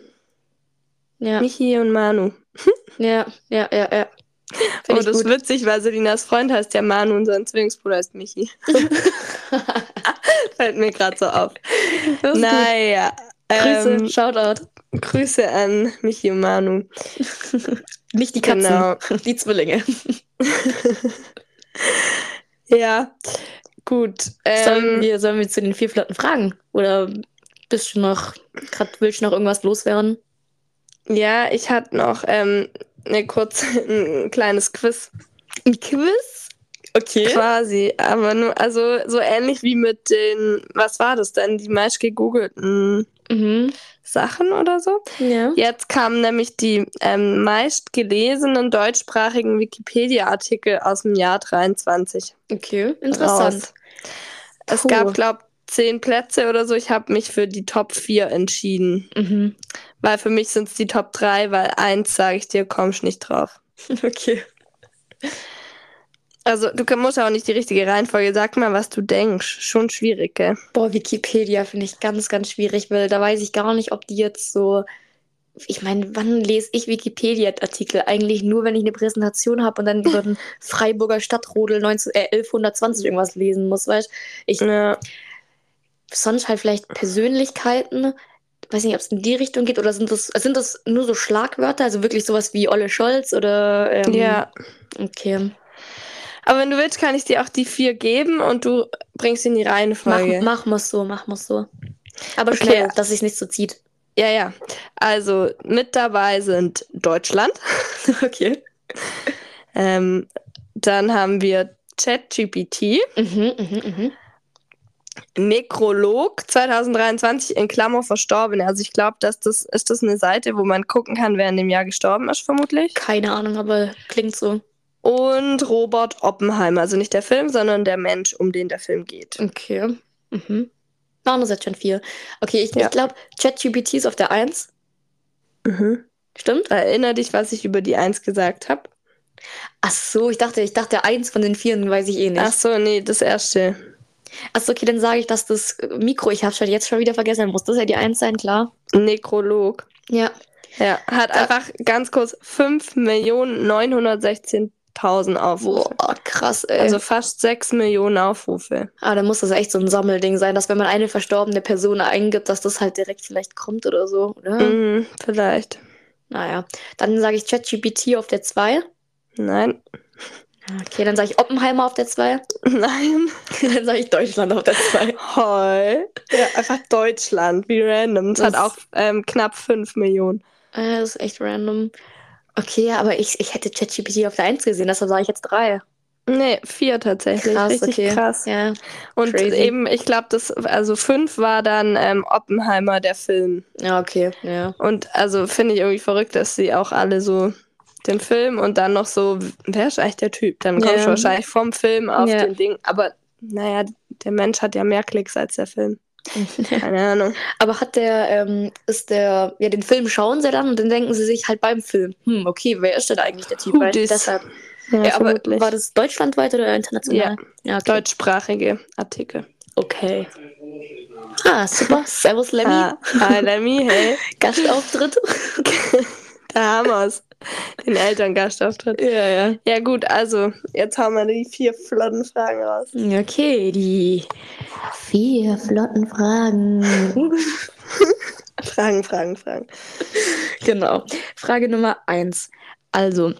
Ja. Michi und Manu. Ja, ja, ja, ja. Find oh, das ist witzig, weil Selinas Freund heißt ja Manu und sein Zwillingsbruder heißt Michi. Fällt mir gerade so auf. Naja, Grüße, Ähm, Shoutout. Grüße an Michi und Manu. Nicht die Katzen, Genau. die Zwillinge. Ja, gut. Sollen Ähm, wir, sollen wir zu den vier flotten Fragen? Oder bist du noch, grad willst du noch irgendwas loswerden? ja, ich hatte noch ähm, eine kurze, ein kleines Quiz. Ein Quiz? Okay. Quasi, aber nur, also so ähnlich wie mit den, was war das denn, die meist gegoogelten Mhm. Sachen oder so. Ja. Jetzt kamen nämlich die ähm, meist gelesenen deutschsprachigen Wikipedia-Artikel aus dem Jahr dreiundzwanzig Okay, interessant. raus. Es Puh. gab, glaube ich, zehn Plätze oder so. Ich habe mich für die Top vier entschieden. Mhm. Weil für mich sind es die Top drei, weil eins, sage ich dir, kommst nicht drauf. Okay. Also du musst ja auch nicht die richtige Reihenfolge. Sag mal, was du denkst. Schon schwierig, gell? Boah, Wikipedia finde ich ganz, ganz schwierig, weil da weiß ich gar nicht, ob die jetzt so. Ich meine, wann lese ich Wikipedia-Artikel? Eigentlich nur, wenn ich eine Präsentation habe und dann über den Freiburger Stadtrodel neunzehn, äh, elfhundertzwanzig irgendwas lesen muss, weißt du? Ich, Ja, sonst halt vielleicht Persönlichkeiten. Weiß nicht, ob es in die Richtung geht oder sind das, sind das nur so Schlagwörter, also wirklich sowas wie Olle Scholz oder. Ähm, ja. Okay. Aber wenn du willst, kann ich dir auch die vier geben und du bringst sie in die Mach, Reihenfolge. mach muss so, mach muss so. Aber Okay. schnell, dass es nicht so zieht. Ja, ja. Also mit dabei sind Deutschland. Okay. Ähm, dann haben wir ChatGPT, Mhm, mhm, mhm. Nekrolog zwanzig dreiundzwanzig in Klammer Verstorbene. Also ich glaube, dass das ist das eine Seite, wo man gucken kann, wer in dem Jahr gestorben ist, vermutlich. Keine Ahnung, aber klingt so. Und Robert Oppenheimer, also nicht der Film, sondern der Mensch, um den der Film geht. Okay. Mhm. Waren das jetzt schon vier? Okay, ich, Ja. ich glaube, ChatGPT ist auf der eins. Mhm. Stimmt? Erinner dich, was ich über die Eins gesagt habe? Ach so, ich dachte, ich dachte, eins von den vieren weiß ich eh nicht. Ach so, nee, das erste. Ach so, okay, dann sage ich, dass das Mikro, ich habe schon jetzt schon wieder vergessen, muss das ja die eins sein, klar. Nekrolog. Ja. Ja, hat Da- einfach ganz kurz fünf Millionen neunhundertsechzehntausend Aufrufe. Boah, krass, ey. Also fast sechs Millionen Aufrufe. Ah, dann muss das echt so ein Sammelding sein, dass wenn man eine verstorbene Person eingibt, dass das halt direkt vielleicht kommt oder so, oder? Mhm, vielleicht. Naja, dann sage ich ChatGPT auf der zwei. Nein. Okay, dann sage ich Oppenheimer auf der zwei. Nein. Dann sage ich Deutschland auf der zwei. Hoi. Ja, einfach Deutschland, wie random. Es hat Das- auch ähm, knapp fünf Millionen. Äh, das ist echt random. Okay, aber ich, ich hätte ChatGPT auf der eins gesehen, deshalb sage ich jetzt drei. Nee, vier tatsächlich. Krass, Richtig okay. krass. Ja, Und crazy. eben, ich glaube, das, also fünf war dann ähm, Oppenheimer, der Film. ja, okay, ja. Und also finde ich irgendwie verrückt, dass sie auch alle so den Film und dann noch so, wer ist eigentlich der Typ? Dann kommst Ja. du wahrscheinlich vom Film auf Ja. den Ding. Aber naja, der Mensch hat ja mehr Klicks als der Film. Keine Ahnung. Aber hat der, ähm, ist der, ja, den Film schauen sie dann und dann denken sie sich halt beim Film, hm, okay, wer ist denn eigentlich der Typ? Who Weil dis? deshalb. Ja, Ja, aber vermutlich. war das deutschlandweit oder international? Ja, okay. Deutschsprachige Artikel. Okay. Ah, super. Servus, Lemmy. Ah, hi Lemmy, hey. Gastauftritt. Da haben wir's. Den Elterngastauftritt. Ja, ja. Ja gut, also jetzt haben wir die vier flotten Fragen raus. Okay, die vier flotten Fragen. Fragen, Fragen, Fragen. Genau. Frage Nummer eins. Also,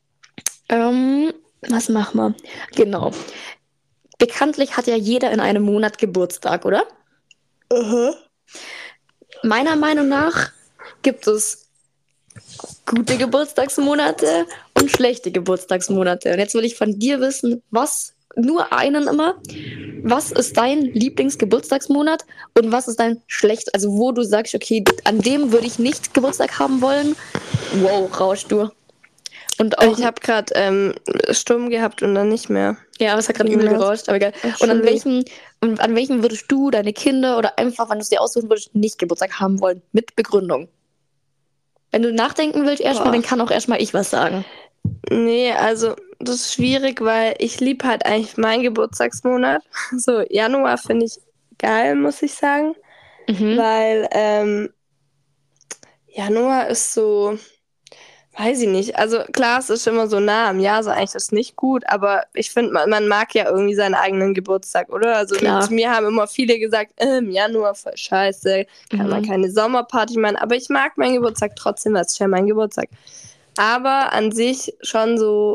ähm, was machen wir? Genau. Bekanntlich hat ja jeder in einem Monat Geburtstag, oder? Aha. Meiner Meinung nach gibt es gute Geburtstagsmonate und schlechte Geburtstagsmonate. Und jetzt will ich von dir wissen, was, nur einen immer, was ist dein Lieblingsgeburtstagsmonat und was ist dein schlecht, also wo du sagst, okay, an dem würde ich nicht Geburtstag haben wollen. Wow, rauschst du. Und auch, Ich habe gerade ähm, stumm gehabt und dann nicht mehr. ja, es hat gerade übel gerauscht, aber egal. Und an welchem, und an welchem würdest du, deine Kinder oder einfach, wenn du es dir aussuchen würdest, nicht Geburtstag haben wollen? Mit Begründung. Wenn du nachdenken willst erstmal, Boah. dann kann auch erstmal ich was sagen. Nee, also das ist schwierig, weil ich liebe halt eigentlich meinen Geburtstagsmonat. So, Januar finde ich geil, muss ich sagen. Mhm. Weil ähm, Januar ist so, weiß ich nicht. Also klar, es ist immer so nah am Jahr, so eigentlich ist es nicht gut, aber ich finde, man, man mag ja irgendwie seinen eigenen Geburtstag, oder? Also mit, Klar. zu mir haben immer viele gesagt, äh, im Januar voll scheiße, kann man Mhm. keine Sommerparty machen, aber ich mag meinen Geburtstag trotzdem, weil es ist ja mein Geburtstag. Aber an sich schon so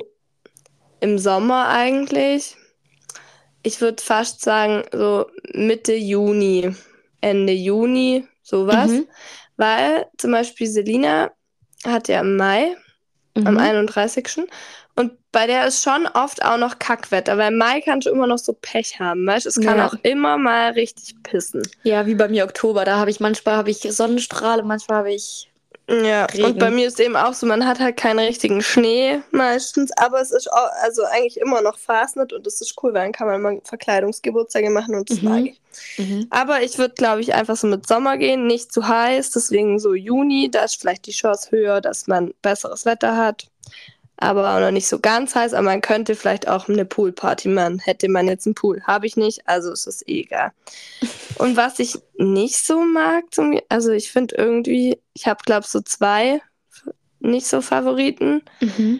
im Sommer eigentlich. Ich würde fast sagen, so Mitte Juni, Ende Juni, sowas. Mhm. Weil zum Beispiel Selina hat ja im Mai, am Mhm. einunddreißigsten Und bei der ist schon oft auch noch Kackwetter, weil im Mai kannst du immer noch so Pech haben, weißt du? Es kann Ja. auch immer mal richtig pissen. Ja, wie bei mir Oktober. Da habe ich manchmal habe ich Sonnenstrahle, manchmal habe ich Ja, und bei Regen. mir ist eben auch so, man hat halt keinen richtigen Schnee meistens, aber es ist auch, also eigentlich immer noch Fasnet und das ist cool, weil dann kann man mal Verkleidungsgeburtstage machen und das mag Mhm. ich. Mhm. Aber ich würde, glaube ich, einfach so mit Sommer gehen, nicht zu heiß, deswegen so Juni, da ist vielleicht die Chance höher, dass man besseres Wetter hat. Aber auch noch nicht so ganz heiß, aber man könnte vielleicht auch eine Poolparty machen. Hätte man jetzt einen Pool, habe ich nicht, also ist es eh egal. Und was ich nicht so mag, zum, also ich finde irgendwie, ich habe glaube so zwei nicht so Favoriten. Mhm.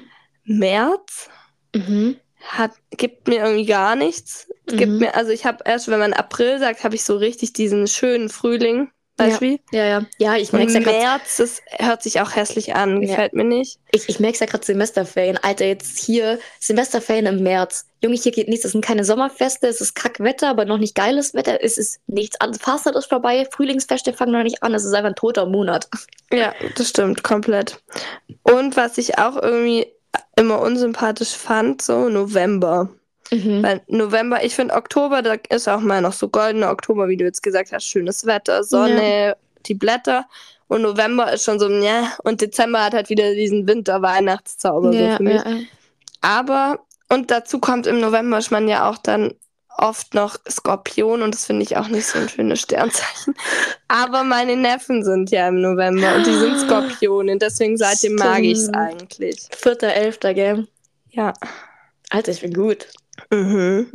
März Mhm. hat, gibt mir irgendwie gar nichts. Es gibt Mhm. mir, also ich habe erst, wenn man April sagt, habe ich so richtig diesen schönen Frühling, weißt Ja. du wie? Ja, ja. Ja, ich merke es ja Und gerade. März, das hört sich auch hässlich an, Ja. gefällt mir nicht. Ich, ich merke es ja gerade Semesterferien. Alter, jetzt hier Semesterferien im März. Junge, hier geht nichts. Es sind keine Sommerfeste, es ist Kackwetter, aber noch nicht geiles Wetter. Es ist nichts an. Fastnacht ist vorbei, Frühlingsfeste fangen noch nicht an. Es ist einfach ein toter Monat. Ja, das stimmt, komplett. Und was ich auch irgendwie immer unsympathisch fand, so November. Mhm. Weil November, ich finde Oktober, da ist auch mal noch so goldener Oktober, wie du jetzt gesagt hast, schönes Wetter, Ja. Sonne, die Blätter. Und November ist schon so, ja, und Dezember hat halt wieder diesen Winter-Weihnachtszauber so Ja, für mich. ja, ja. Aber, und dazu kommt im November ist man ja auch dann oft noch Skorpion und das finde ich auch nicht so ein schönes Sternzeichen. Aber meine Neffen sind ja im November und die sind Skorpione, deswegen seitdem mag ich es Stimmt. eigentlich. Vierter, elfter, gell? Ja. Alter, ich bin gut. Mhm.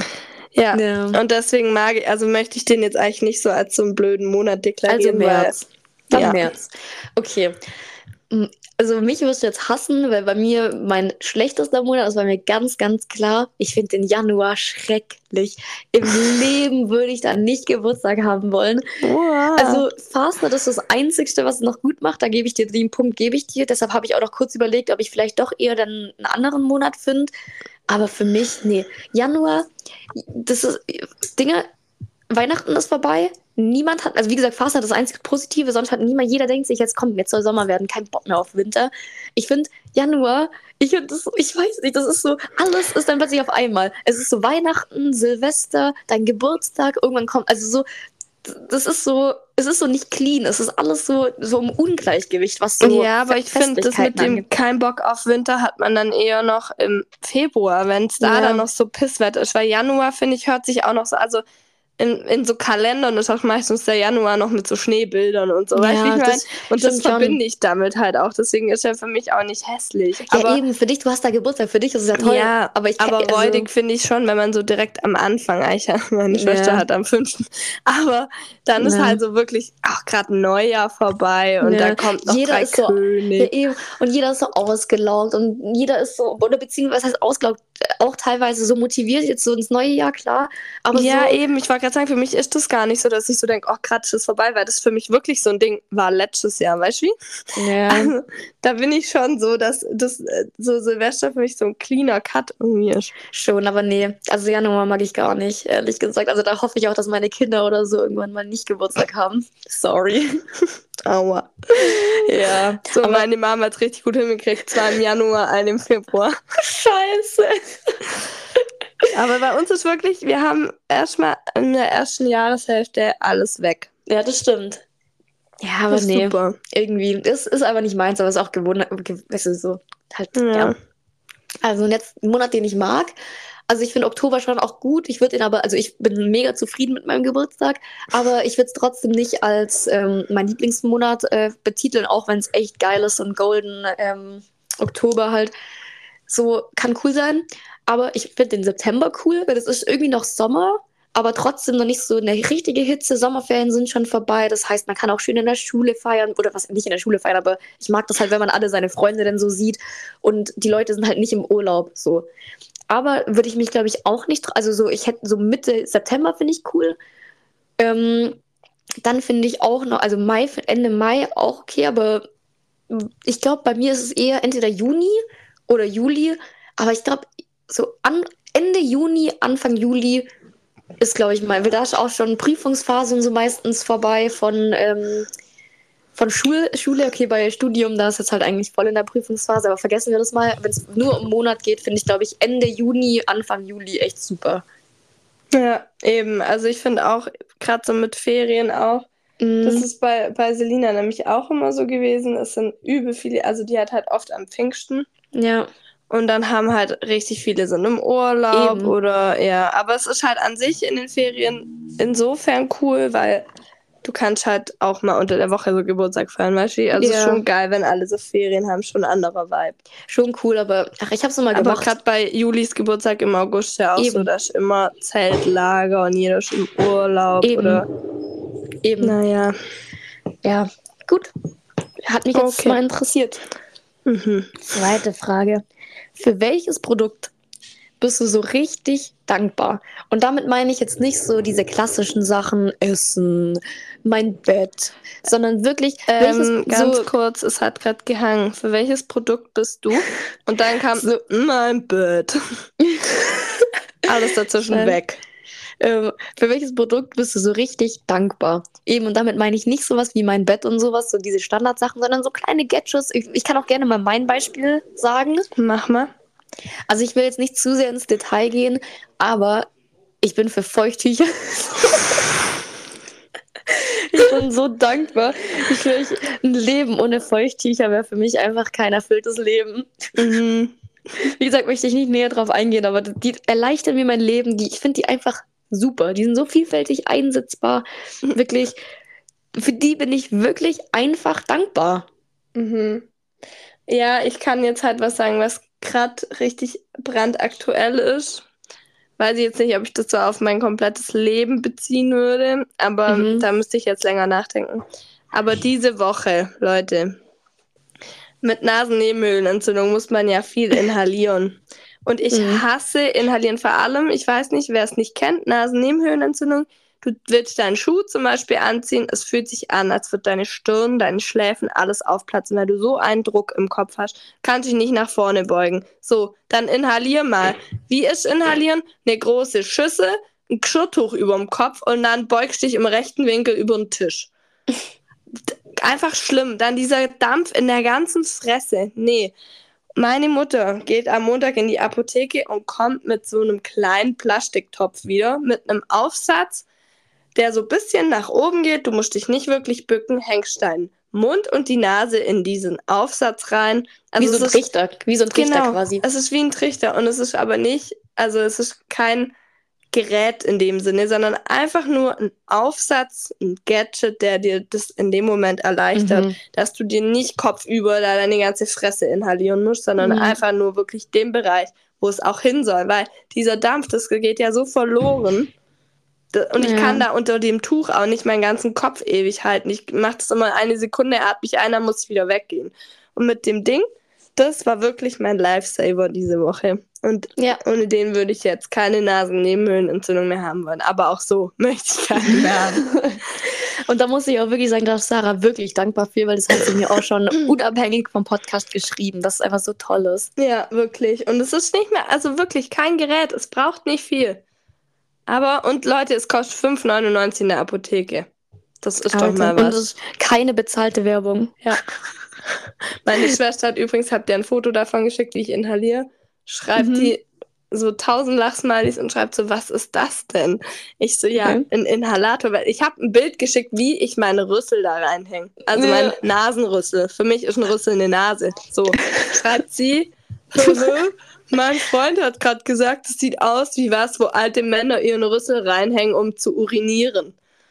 Ja, Ja. und deswegen mag ich, also möchte ich den jetzt eigentlich nicht so als so einen blöden Monat Also deklarieren, März. weil, Dann ja. März. Okay. Mm, Also mich wirst du jetzt hassen, weil bei mir mein schlechtester Monat ist bei mir ganz, ganz klar. Ich finde den Januar schrecklich. Im Leben würde ich da nicht Geburtstag haben wollen. Wow. Also Fastnacht ist das Einzigste, was es noch gut macht. Da gebe ich dir den Punkt, gebe ich dir. Deshalb habe ich auch noch kurz überlegt, ob ich vielleicht doch eher dann einen anderen Monat finde. Aber für mich, nee. Januar, das ist Dinge, Weihnachten ist vorbei. Niemand hat, also wie gesagt, Fastnacht ist das einzige Positive, sonst hat niemand, jeder denkt sich, jetzt kommt, jetzt soll Sommer werden, kein Bock mehr auf Winter. Ich finde, Januar, ich finde das, so- ich weiß nicht, das ist so, alles ist dann plötzlich auf einmal. Es ist so Weihnachten, Silvester, dein Geburtstag, irgendwann kommt, also so, das ist so, es ist so nicht clean, es ist alles so, so im Ungleichgewicht, was so Ja, aber Fe- ich finde, das mit Festlichkeiten dem angeht. kein Bock auf Winter hat man dann eher noch im Februar, wenn es da Ja. dann noch so Pisswetter ist. Weil Januar, finde ich, hört sich auch noch so, also in, in so Kalendern ist auch meistens der Januar noch mit so Schneebildern und so, weißt du, wie ich Ja, meine? das Und das stimmt schon. verbinde ich damit halt auch. Deswegen ist er für mich auch nicht hässlich. Ja, Aber eben, für dich, du hast da Geburtstag, für dich ist es ja toll. ja, aber ich aber also, räudig finde ich schon, wenn man so direkt am Anfang, eigentlich, meine Schwester Ja. hat am fünften Aber dann ist Ja. halt so wirklich auch gerade Neujahr vorbei und Ja. da kommt noch Jeder drei ist so, ja, König. eben. Und jeder ist so ausgelaugt und jeder ist so, oder beziehungsweise, was heißt ausgelaugt, auch teilweise so motiviert jetzt so ins neue Jahr, klar. Aber Ja, so, eben, ich wollte gerade sagen, für mich ist das gar nicht so, dass ich so denke, oh, gerade ist es vorbei, weil das für mich wirklich so ein Ding war letztes Jahr, weißt du wie? ja, Also, da bin ich schon so, dass das äh, so Silvester für mich so ein cleaner Cut irgendwie ist. schon, aber nee. Also Januar mag ich gar nicht, ehrlich gesagt. Also da hoffe ich auch, dass meine Kinder oder so irgendwann mal nicht Geburtstag haben. Sorry. Aua. Ja. So, aber meine Mama hat richtig gut hingekriegt, zwar im Januar, einen im Februar. Scheiße. Aber bei uns ist wirklich, wir haben erstmal in der ersten Jahreshälfte alles weg. Ja, das stimmt. Ja, aber Das ist nee. super. Irgendwie, das ist aber nicht meins, aber ist auch gewohnt, weißt du, so halt, ja. Ja. Also jetzt ein Monat, den ich mag. Also ich finde Oktober schon auch gut. Ich würde ihn aber, also ich bin mega zufrieden mit meinem Geburtstag, aber ich würde es trotzdem nicht als ähm, mein Lieblingsmonat äh, betiteln, auch wenn es echt geil ist und Golden ähm, Oktober halt. So kann cool sein. Aber ich finde den September cool, weil das ist irgendwie noch Sommer, aber trotzdem noch nicht so eine richtige Hitze. Sommerferien sind schon vorbei. Das heißt, man kann auch schön in der Schule feiern. Oder was, nicht in der Schule feiern, aber ich mag das halt, wenn man alle seine Freunde dann so sieht. Und die Leute sind halt nicht im Urlaub. So. Aber würde ich mich, glaube ich, auch nicht. Also so, ich hätte so Mitte September finde ich cool. Ähm, dann finde ich auch noch, also Mai, Ende Mai auch okay, aber ich glaube, bei mir ist es eher entweder Juni oder Juli. Aber ich glaube, so an Ende Juni, Anfang Juli ist, glaube ich, mal, da ist auch schon Prüfungsphase und so meistens vorbei von, ähm, von Schul Schule. Okay, bei Studium, da ist jetzt halt eigentlich voll in der Prüfungsphase, aber vergessen wir das mal. Wenn es nur um einen Monat geht, finde ich, glaube ich, Ende Juni, Anfang Juli echt super. Ja, eben. Also ich finde auch, gerade so mit Ferien auch, Mm, das ist bei, bei Selina nämlich auch immer so gewesen. Es sind übel viele, also die hat halt oft am Pfingsten. ja, Und dann haben halt richtig viele sind im Urlaub eben. oder ja. Aber es ist halt an sich in den Ferien insofern cool, weil du kannst halt auch mal unter der Woche so Geburtstag feiern, weißt du? Also es ist Ja, schon geil, wenn alle so Ferien haben, schon ein anderer Vibe. schon cool, aber ach, ich habe es mal Aber gemacht. gerade bei Julis Geburtstag im August ja auch so, Eben, da ist immer Zeltlager und jeder ist im Urlaub oder eben, eben. naja. Ja, gut. Hat mich jetzt Okay. mal interessiert. Mhm. Zweite Frage. Für welches Produkt bist du so richtig dankbar? Und damit meine ich jetzt nicht so diese klassischen Sachen, Essen, mein Bett, sondern wirklich, welches Ähm, ganz so, kurz, es hat gerade gehangen. Für welches Produkt bist du? Und dann kam so mein Bett. Alles dazwischen Nein. weg. ähm, für welches Produkt bist du so richtig dankbar? Eben, und damit meine ich nicht sowas wie mein Bett und sowas, so diese Standardsachen, sondern so kleine Gadgets. Ich, ich kann auch gerne mal mein Beispiel sagen. Mach mal. Also ich will jetzt nicht zu sehr ins Detail gehen, aber ich bin für Feuchttücher. Ich bin so dankbar. Ich will, ich, ein Leben ohne Feuchttücher wäre für mich einfach kein erfülltes Leben. Mhm. Wie gesagt, möchte ich nicht näher drauf eingehen, aber die erleichtern mir mein Leben. Die, ich finde die einfach super. Die sind so vielfältig einsetzbar. Wirklich, für die bin ich wirklich einfach dankbar. Mhm. Ja, ich kann jetzt halt was sagen, was gerade richtig brandaktuell ist. Weiß ich jetzt nicht, ob ich das so auf mein komplettes Leben beziehen würde, aber Mhm. da müsste ich jetzt länger nachdenken. Aber diese Woche, Leute, mit Nasennebenhöhlenentzündung muss man ja viel inhalieren. Und ich Mhm. hasse Inhalieren vor allem. Ich weiß nicht, wer es nicht kennt, Nasennebenhöhlenentzündung. Du willst deinen Schuh zum Beispiel anziehen. Es fühlt sich an, als würde deine Stirn, deine Schläfen, alles aufplatzen, weil du so einen Druck im Kopf hast. Kannst dich nicht nach vorne beugen. So, dann inhalier mal. Wie ist Inhalieren? Eine große Schüssel, ein Geschirrtuch über dem Kopf und dann beugst dich im rechten Winkel über den Tisch. Einfach schlimm. Dann dieser Dampf in der ganzen Fresse. Nee. Meine Mutter geht am Montag in die Apotheke und kommt mit so einem kleinen Plastiktopf wieder, mit einem Aufsatz, der so ein bisschen nach oben geht. Du musst dich nicht wirklich bücken, hängst deinen Mund und die Nase in diesen Aufsatz rein. Also Wie so es ein ist, Trichter, wie so ein Trichter genau, quasi. es ist wie ein Trichter und es ist aber nicht, also es ist kein Gerät in dem Sinne, sondern einfach nur ein Aufsatz, ein Gadget, der dir das in dem Moment erleichtert, Mhm. dass du dir nicht kopfüber da deine ganze Fresse inhalieren musst, sondern Mhm. einfach nur wirklich den Bereich, wo es auch hin soll, weil dieser Dampf, das geht ja so verloren. Da- Und ich Ja. kann da unter dem Tuch auch nicht meinen ganzen Kopf ewig halten. Ich mache das immer eine Sekunde, atme ich ein, dann muss ich wieder weggehen. Und mit dem Ding, das war wirklich mein Lifesaver diese Woche. Und Ja. ohne den würde ich jetzt keine Nasennebenhöhlenentzündung mehr haben wollen. Aber auch so möchte ich keine mehr haben. Und da muss ich auch wirklich sagen, da ist Sarah wirklich dankbar für, weil das hat sie mir auch schon unabhängig vom Podcast geschrieben, dass es einfach so toll ist. Ja, wirklich. Und es ist nicht mehr, also wirklich kein Gerät. Es braucht nicht viel. Aber, und Leute, es kostet fünf neunundneunzig in der Apotheke. Das ist doch mal Alter. Und was. es ist keine bezahlte Werbung. Ja. Meine Schwester hat übrigens, habt ihr ein Foto davon geschickt, wie ich inhaliere? Schreibt Mhm. die so tausend Lachsmilies und schreibt so, was ist das denn? Ich so, ja, Okay. ein Inhalator. Weil ich habe ein Bild geschickt, wie ich meine Rüssel da reinhänge. Also mein Ja. Nasenrüssel. Für mich ist ein Rüssel eine Nase. So, schreibt sie, mein Freund hat gerade gesagt, es sieht aus wie was, wo alte Männer ihren Rüssel reinhängen, um zu urinieren.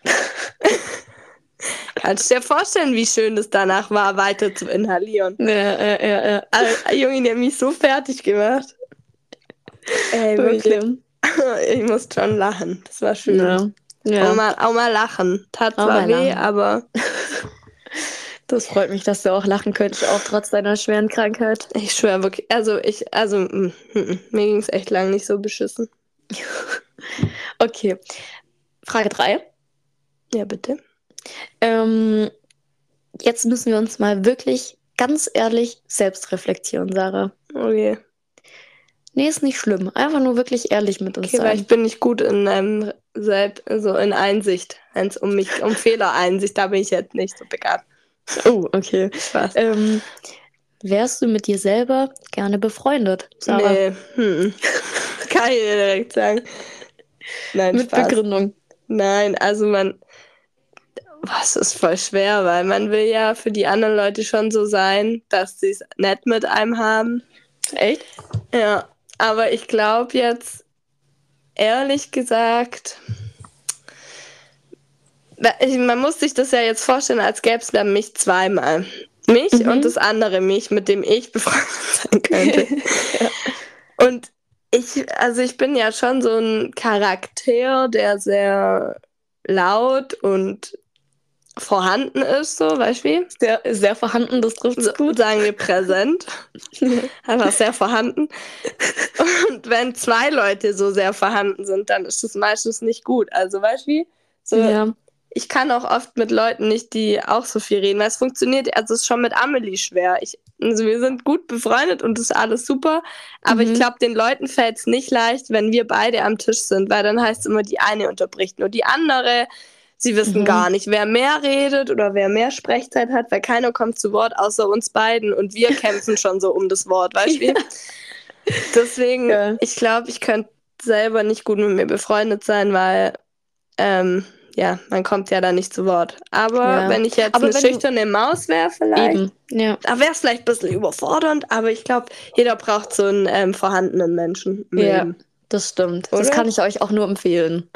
Kannst du dir vorstellen, wie schön es danach war, weiter zu inhalieren? Ja, ja, ja, ja. Also, Junge, die haben mich so fertig gemacht. Ey, wirklich. Okay. Ich muss schon lachen. Das war schön. Ja. Ja. Auch, Ja. mal, auch mal lachen. Tat Auch zwar mal weh, lachen. aber Das freut mich, dass du auch lachen könntest, auch trotz deiner schweren Krankheit. ich schwöre wirklich, also ich, also mm, mm, mm, mir ging es echt lang nicht so beschissen. Okay. Frage drei. Ja, bitte. Ähm, jetzt müssen wir uns mal wirklich ganz ehrlich selbst reflektieren, Sarah. Okay. Nee, ist nicht schlimm. Einfach nur wirklich ehrlich mit uns Okay, weil ich sein. bin nicht gut in ähm, selbst, also in Einsicht. Wenn es um mich, um Fehlereinsicht, da bin ich jetzt nicht so begabt. Oh, okay. Spaß. Ähm, wärst du mit dir selber gerne befreundet, Sarah? Nee, hm. Kann ich dir direkt sagen. Nein, Mit Spaß. Begründung. Nein, also man, was ist voll schwer, weil man will ja für die anderen Leute schon so sein, dass sie es nett mit einem haben. Echt? Ja, aber ich glaube jetzt, ehrlich gesagt, da- ich, man muss sich das ja jetzt vorstellen, als gäbe es dann mich zweimal. Mich Mhm. und das andere mich, mit dem ich befreundet sein könnte. Ja. Und ich, also ich bin ja schon so ein Charakter, der sehr laut und vorhanden ist, so, weißt du wie? Sehr, sehr vorhanden, das trifft So, es gut. sagen wir präsent. Einfach sehr vorhanden. Und wenn zwei Leute so sehr vorhanden sind, dann ist das meistens nicht gut. Also, weißt du wie? So, Ja. ich kann auch oft mit Leuten nicht, die auch so viel reden, weil es funktioniert, also es ist schon mit Amelie schwer. Ich, also wir sind gut befreundet und das ist alles super, aber Mhm. ich glaube, den Leuten fällt es nicht leicht, wenn wir beide am Tisch sind, weil dann heißt es immer, die eine unterbricht nur die andere. Sie wissen Mhm. gar nicht, wer mehr redet oder wer mehr Sprechzeit hat, weil keiner kommt zu Wort außer uns beiden und wir kämpfen schon so um das Wort, weißt du wie? Deswegen, Ja. ich glaube, ich könnte selber nicht gut mit mir befreundet sein, weil ähm, ja, man kommt ja da nicht zu Wort. Aber Ja. wenn ich jetzt Aber eine wenn du schüchterne Maus wäre, vielleicht, eben, ja, da wäre es vielleicht ein bisschen überfordernd, aber ich glaube, jeder braucht so einen ähm, vorhandenen Menschen im ja, Leben. das stimmt. Das Oder? kann ich euch auch nur empfehlen.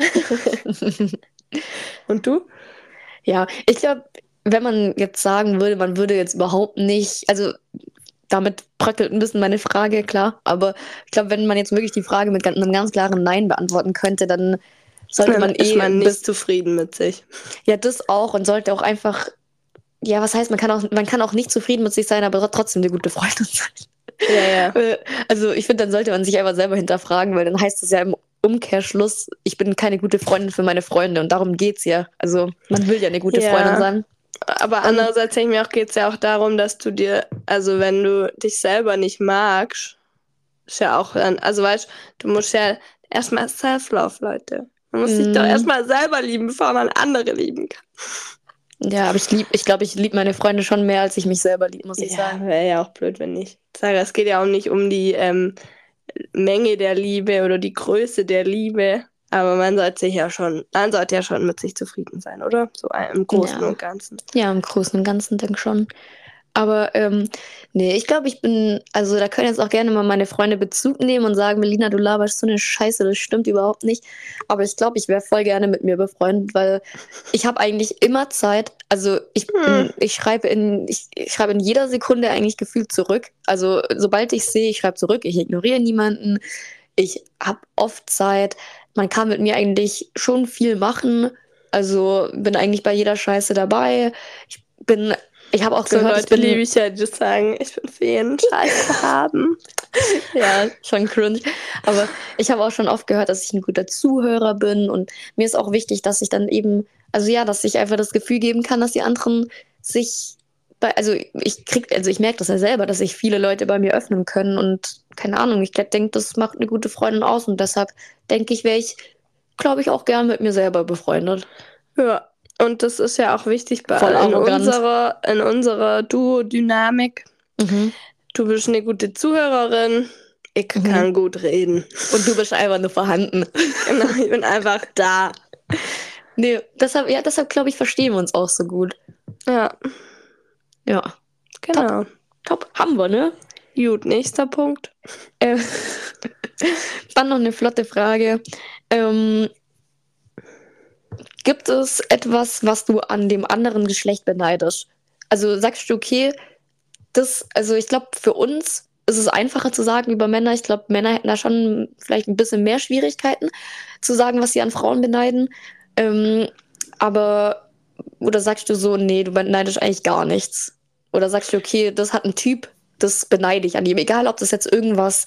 Und du? Ja, ich glaube, wenn man jetzt sagen würde, man würde jetzt überhaupt nicht, also damit bröckelt ein bisschen meine Frage, klar, aber ich glaube, wenn man jetzt wirklich die Frage mit gan- einem ganz klaren Nein beantworten könnte, dann sollte Dann man ist eh man nicht bis, zufrieden mit sich. ja, das auch und sollte auch einfach, ja, was heißt, man kann auch, man kann auch nicht zufrieden mit sich sein, aber trotzdem eine gute Freundin sein. Ja, ja. Äh, Also ich finde, dann sollte man sich einfach selber hinterfragen, weil dann heißt es ja im Umkehrschluss, ich bin keine gute Freundin für meine Freunde und darum geht's ja. Also man will ja eine gute Ja. Freundin sein. Aber Und andererseits denke ich mir auch, geht es ja auch darum, dass du dir, also wenn du dich selber nicht magst, ist ja auch dann, also weißt du, musst ja erstmal Self-Love, Leute. Man muss sich doch mm, erstmal selber lieben, bevor man andere lieben kann. ja, aber ich lieb, ich glaube, ich liebe meine Freunde schon mehr, als ich mich selber liebe, muss ich Ja, sagen. wäre ja auch blöd, wenn nicht. Ich sage, es geht ja auch nicht um die ähm, Menge der Liebe oder die Größe der Liebe, aber man sollte sich ja schon, man sollte ja schon mit sich zufrieden sein, oder? So im Großen Ja, und Ganzen. ja, im Großen und Ganzen denke ich schon. Aber ähm, nee, ich glaube, ich bin, also da können jetzt auch gerne mal meine Freunde Bezug nehmen und sagen, Melina, du laberst so eine Scheiße, das stimmt überhaupt nicht. Aber ich glaube, ich wäre voll gerne mit mir befreundet, weil ich habe eigentlich immer Zeit. Also ich Hm. bin, ich schreibe in, ich, ich schreibe in jeder Sekunde eigentlich gefühlt zurück. Also sobald ich sehe, ich schreibe zurück, ich ignoriere niemanden. Ich habe oft Zeit. Man kann mit mir eigentlich schon viel machen. Also bin eigentlich bei jeder Scheiße dabei. Ich bin ich habe auch So gehört, ich Leute bin, liebe ich ja, die sagen, ich bin für jeden Scheiß zu haben. ja, schon cringe. Aber ich habe auch schon oft gehört, dass ich ein guter Zuhörer bin und mir ist auch wichtig, dass ich dann eben, also ja, dass ich einfach das Gefühl geben kann, dass die anderen sich bei, also ich krieg, also ich merke das ja selber, dass sich viele Leute bei mir öffnen können und keine Ahnung, ich denke, das macht eine gute Freundin aus und deshalb denke ich, wäre ich, glaube ich, auch gern mit mir selber befreundet. Ja, und das ist ja auch wichtig bei, Voll in arrogant. unserer, in unserer Duo-Dynamik. Mhm. Du bist eine gute Zuhörerin, ich Mhm. kann gut reden. Und du bist einfach nur vorhanden. Genau, ich bin einfach da. Nee, deshalb, ja, deshalb glaube ich, verstehen wir uns auch so gut. Ja, Ja, genau. top, haben wir, ne? Gut, nächster Punkt. Äh, dann noch eine flotte Frage. Ähm, gibt es etwas, was du an dem anderen Geschlecht beneidest? Also sagst du, okay, das, also ich glaube, für uns ist es einfacher zu sagen über Männer. Ich glaube, Männer hätten da schon vielleicht ein bisschen mehr Schwierigkeiten zu sagen, was sie an Frauen beneiden. Ähm, aber, oder sagst du so, nee, du beneidest eigentlich gar nichts? Oder sagst du, okay, das hat ein Typ, das beneide ich an ihm. Egal, ob das jetzt irgendwas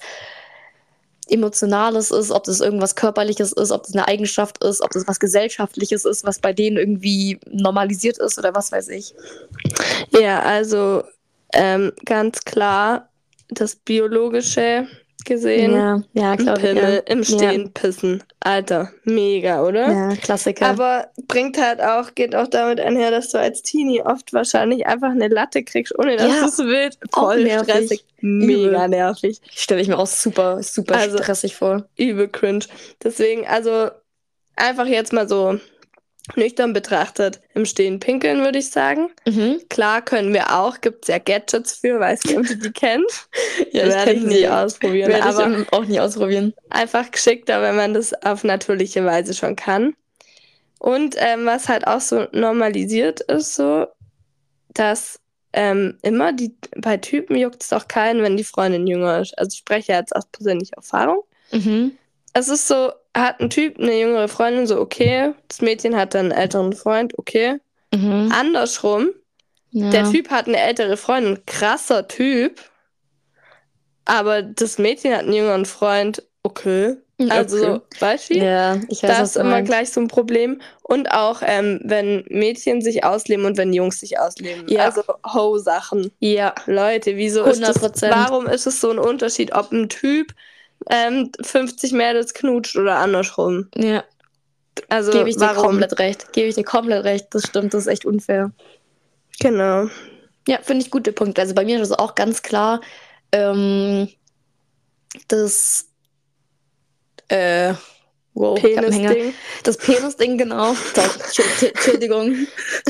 Emotionales ist, ob das irgendwas Körperliches ist, ob das eine Eigenschaft ist, ob das was Gesellschaftliches ist, was bei denen irgendwie normalisiert ist oder was weiß ich. Ja, also ähm, ganz klar das Biologische gesehen. Ja, ja, Ein glaube ich. Pimmel Ja. im Stehen pissen. Alter, mega, oder? Ja, Klassiker. Aber bringt halt auch, geht auch damit einher, dass du als Teenie oft wahrscheinlich einfach eine Latte kriegst, ohne dass Ja, du es willst. auch Voll nervig. stressig. Mega Übel. nervig. Stelle ich mir auch super, super Also- stressig vor. Übel cringe. Deswegen, also einfach jetzt mal so nüchtern betrachtet im Stehen pinkeln, würde ich sagen. Mhm. Klar können wir auch, gibt es ja Gadgets für, weiß nicht, ob du die kennst. Ja, ich Werde kenn ich die. nie ausprobieren, Werde ich aber ähm, auch nie ausprobieren. einfach geschickter, wenn man das auf natürliche Weise schon kann. Und ähm, was halt auch so normalisiert ist, so, dass ähm, immer die, bei Typen juckt es auch keinen, wenn die Freundin jünger ist. Also ich spreche jetzt aus persönlicher Erfahrung. Mhm. Es ist so, hat ein Typ eine jüngere Freundin, so okay, das Mädchen hat dann einen älteren Freund, okay. Mhm. Andersrum, Ja. der Typ hat eine ältere Freundin, krasser Typ, aber das Mädchen hat einen jüngeren Freund, okay. Also, Okay. weißt du? Ja, ich weiß, Das was ist du immer meinst. gleich so ein Problem. Und auch, ähm, wenn Mädchen sich ausleben und wenn Jungs sich ausleben. Ja. Also Ho-Sachen. Ja, Leute, wieso ist das? hundert Prozent. Warum ist es so ein Unterschied, ob ein Typ ähm, fünfzig Mädels knutscht oder andersrum? Ja, Also, gebe ich dir warum? komplett recht. Gebe ich dir komplett recht. Das stimmt, das ist echt unfair. Genau. Ja, finde ich gute Punkte. Also bei mir ist es auch ganz klar, ähm, das äh, wow, ich hab einen Hänger. Penis-Ding. Das Penis-Ding, genau. Sorry, Entschu- Entschuldigung.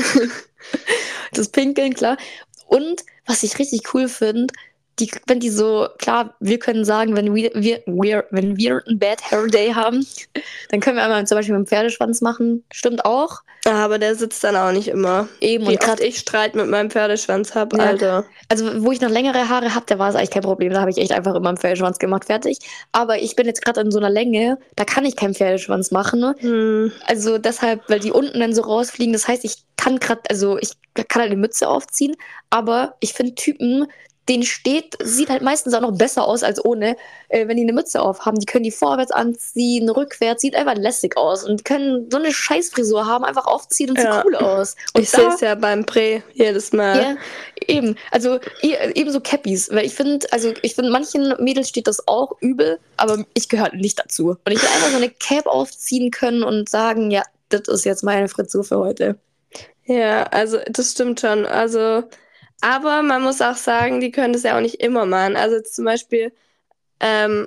Das Pinkeln, klar. Und was ich richtig cool finde, die, wenn die so, klar, wir können sagen, wenn wir, wir, wir, wenn wir einen Bad Hair Day haben, dann können wir einmal zum Beispiel mit dem Pferdeschwanz machen. Stimmt auch. Aber der sitzt dann auch nicht immer. Eben, Wie und oft gerade, ich Streit mit meinem Pferdeschwanz habe, Ja. Alter. also wo ich noch längere Haare habe, da war es eigentlich kein Problem. Da habe ich echt einfach immer einen Pferdeschwanz gemacht, fertig. Aber ich bin jetzt gerade in so einer Länge, da kann ich keinen Pferdeschwanz machen. Ne? Hm. Also deshalb, weil die unten dann so rausfliegen, das heißt, ich kann gerade, also ich kann halt eine Mütze aufziehen, aber ich finde Typen, denen steht, sieht halt meistens auch noch besser aus als ohne, äh, wenn die eine Mütze aufhaben. Die können die vorwärts anziehen, rückwärts, sieht einfach lässig aus und die können so eine Scheißfrisur haben, einfach aufziehen und Ja. sieht cool aus. Und Ich sehe es ja beim Prä jedes Mal. ja, eben. Also e- ebenso Cappies, weil ich finde, also ich finde, manchen Mädels steht das auch übel, aber ich gehöre nicht dazu. Und ich will einfach so eine Cap aufziehen können und sagen, ja, das ist jetzt meine Frisur für heute. Ja, also das stimmt schon. Also, aber man muss auch sagen, die können das ja auch nicht immer machen. Also jetzt zum Beispiel, ähm,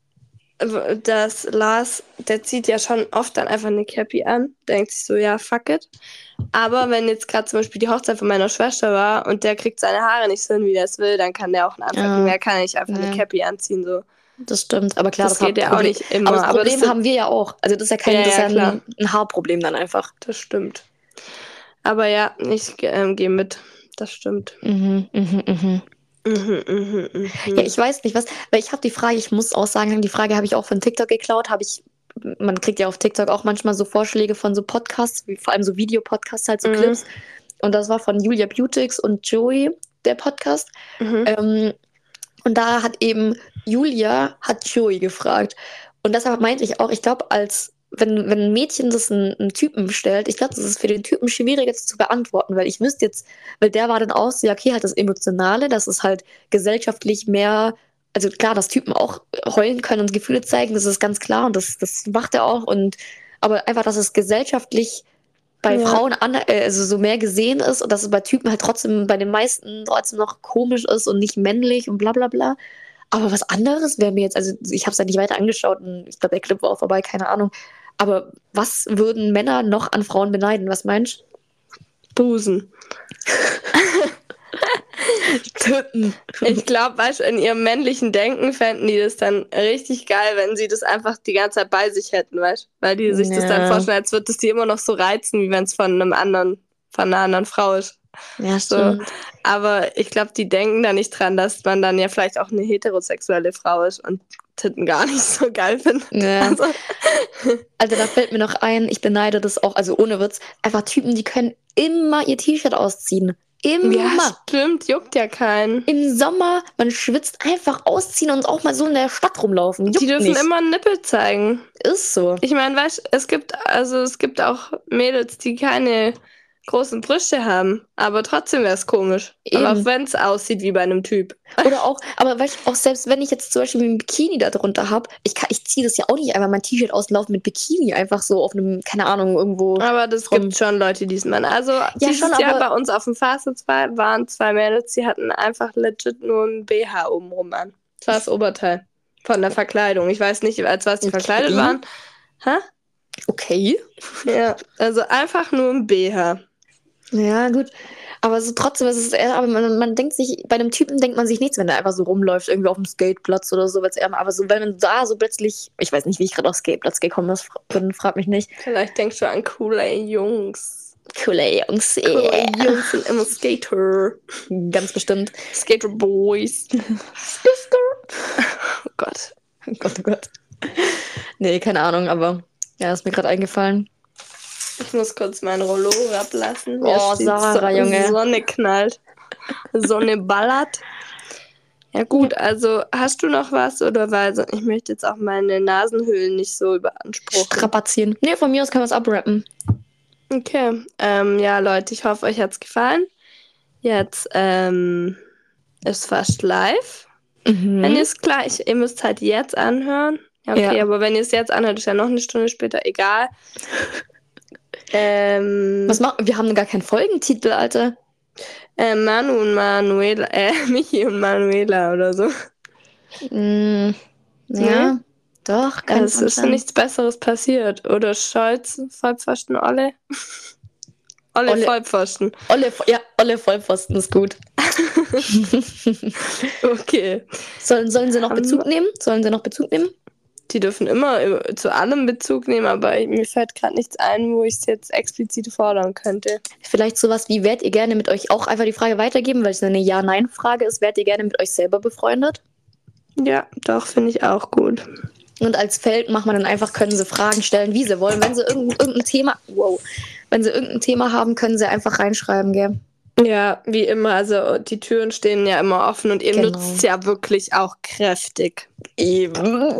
w- das Lars, der zieht ja schon oft dann einfach eine Cappy an, denkt sich so, ja, fuck it. Aber wenn jetzt gerade zum Beispiel die Hochzeit von meiner Schwester war und der kriegt seine Haare nicht so hin, wie er es will, dann kann der auch einen Antrag Ja. kriegen. Er kann nicht einfach Ja. eine Cappy anziehen, so. Das stimmt, aber klar, Das das, geht hat ja auch Problem- nicht immer, Aber das aber das Problem sind- haben wir ja auch. Also das ist ja kein, Ja, das ist ja, ja klar. ein, ein Haarproblem dann einfach. Das stimmt. Aber ja, ich ähm, gehe mit. Das stimmt. Mhm, mhm, mhm. Mhm, mhm, mhm. Ja, ich weiß nicht was, weil ich habe die Frage, ich muss auch sagen, die Frage habe ich auch von TikTok geklaut, habe ich, man kriegt ja auf TikTok auch manchmal so Vorschläge von so Podcasts, wie vor allem so Videopodcasts, halt so Mhm. Clips. Und das war von Julia Beautix und Joey, der Podcast. Mhm. Ähm, und da hat eben Julia hat Joey gefragt. Und deshalb meinte ich auch, ich glaube, als wenn, wenn ein Mädchen das einen, einen Typen stellt, ich glaube, das ist für den Typen schwieriger zu beantworten, weil ich wüsste jetzt, weil der war dann auch so, ja, okay, halt das Emotionale, das ist halt gesellschaftlich mehr, also klar, dass Typen auch heulen können und Gefühle zeigen, das ist ganz klar und das, das macht er auch. Und aber einfach, dass es gesellschaftlich bei Ja. Frauen an, äh, also so mehr gesehen ist und dass es bei Typen halt trotzdem bei den meisten trotzdem noch komisch ist und nicht männlich und bla bla bla. Aber was anderes wäre mir jetzt, also ich habe es ja nicht weiter angeschaut und ich glaube, der Clip war auch vorbei, keine Ahnung. Aber was würden Männer noch an Frauen beneiden? Was meinst du? Busen. Töten. Ich glaube, weißt du, in ihrem männlichen Denken fänden die das dann richtig geil, wenn sie das einfach die ganze Zeit bei sich hätten, weißt du? Weil die sich das dann Ja. vorstellen, als würde es die immer noch so reizen, wie wenn es von einem anderen, von einer anderen Frau ist. Ja, So. stimmt. Aber ich glaube, die denken da nicht dran, dass man dann ja vielleicht auch eine heterosexuelle Frau ist und Titten gar nicht so geil findet. Ja. Also, Alter, da fällt mir noch ein, ich beneide das auch, also ohne Witz, einfach Typen, die können immer ihr T-Shirt ausziehen. Immer. ja, stimmt, juckt ja keinen. Im Sommer, man schwitzt, einfach ausziehen und auch mal so in der Stadt rumlaufen. Juckt Die dürfen nicht. immer einen Nippel zeigen. Ist so. Ich meine, weißt, es gibt also es gibt auch Mädels, die keine großen Brüste haben, aber trotzdem wäre es komisch. Eben. Aber auch wenn es aussieht wie bei einem Typ. Oder auch, aber weißt du, auch selbst wenn ich jetzt zum Beispiel ein Bikini da drunter habe, ich, kann- ich ziehe das ja auch nicht einfach mein T-Shirt auslaufen mit Bikini, einfach so auf einem, keine Ahnung, irgendwo. Aber das Vom- gibt schon Leute, die es machen. Also dieses schon, Jahr aber- bei uns auf dem Fastnet zwei waren zwei Mädels, die hatten einfach legit nur ein B H obenrum an. Das war das Oberteil von der Verkleidung. Ich weiß nicht, als was die Okay. verkleidet waren. Hä? Okay. Ja, also einfach nur ein B H. Ja, gut. Aber so trotzdem ist es eher, aber man, man denkt sich, bei einem Typen denkt man sich nichts, wenn der einfach so rumläuft, irgendwie auf dem Skateplatz oder so, weil's eher, aber so, wenn man da so plötzlich, ich weiß nicht, wie ich gerade auf Skateplatz gekommen bin, frag mich nicht. Vielleicht denkst du an coole Jungs. Coole Jungs, Coole yeah. Jungs sind immer Skater. Ganz bestimmt. Skater Boys. Oh Gott. Oh Gott, oh Gott. Nee, keine Ahnung, aber ja, ist mir gerade eingefallen. Ich muss kurz mein Rollo ablassen. Oh, Sarah, Junge. Sonne knallt. Sonne ballert. Ja gut, also hast du noch was oder weil so- ich möchte jetzt auch meine Nasenhöhlen nicht so überanspruchen. Strapazieren. Nee, von mir aus kann man es abrappen. Okay, ähm, ja Leute, ich hoffe, euch hat's gefallen. Jetzt ähm, ist fast live. Mhm. Wenn ihr es gleich, ihr müsst halt jetzt anhören. Ja, okay, Ja. aber wenn ihr es jetzt anhört, ist ja noch eine Stunde später, egal. Ähm, Was machen wir? haben gar keinen Folgentitel, Alter. äh, Manu und Manuela, äh, Michi und Manuela oder so. Mm, ja, doch, kann Es schon ist sein. nichts Besseres passiert. Oder Scholz, Vollpfosten, Olle. Olle, Olle. Vollpfosten. Olle, ja, Olle Vollpfosten ist gut. Okay. Sollen, sollen sie noch Haben Bezug nehmen? Sollen sie noch Bezug nehmen? Die dürfen immer über- zu allem Bezug nehmen, aber mir fällt gerade nichts ein, wo ich es jetzt explizit fordern könnte. Vielleicht sowas wie, wärt ihr gerne mit euch auch einfach die Frage weitergeben, weil es eine Ja-Nein-Frage ist, wärt ihr gerne mit euch selber befreundet? Ja, doch, finde ich auch gut. Und als Feld macht man dann einfach, können sie Fragen stellen, wie sie wollen. Wenn sie irgendein, irgendein Thema, wow, wenn sie irgendein Thema haben, können sie einfach reinschreiben, gell? Ja, wie immer, also die Türen stehen ja immer offen und ihr Genau. nutzt es ja wirklich auch kräftig. Eben.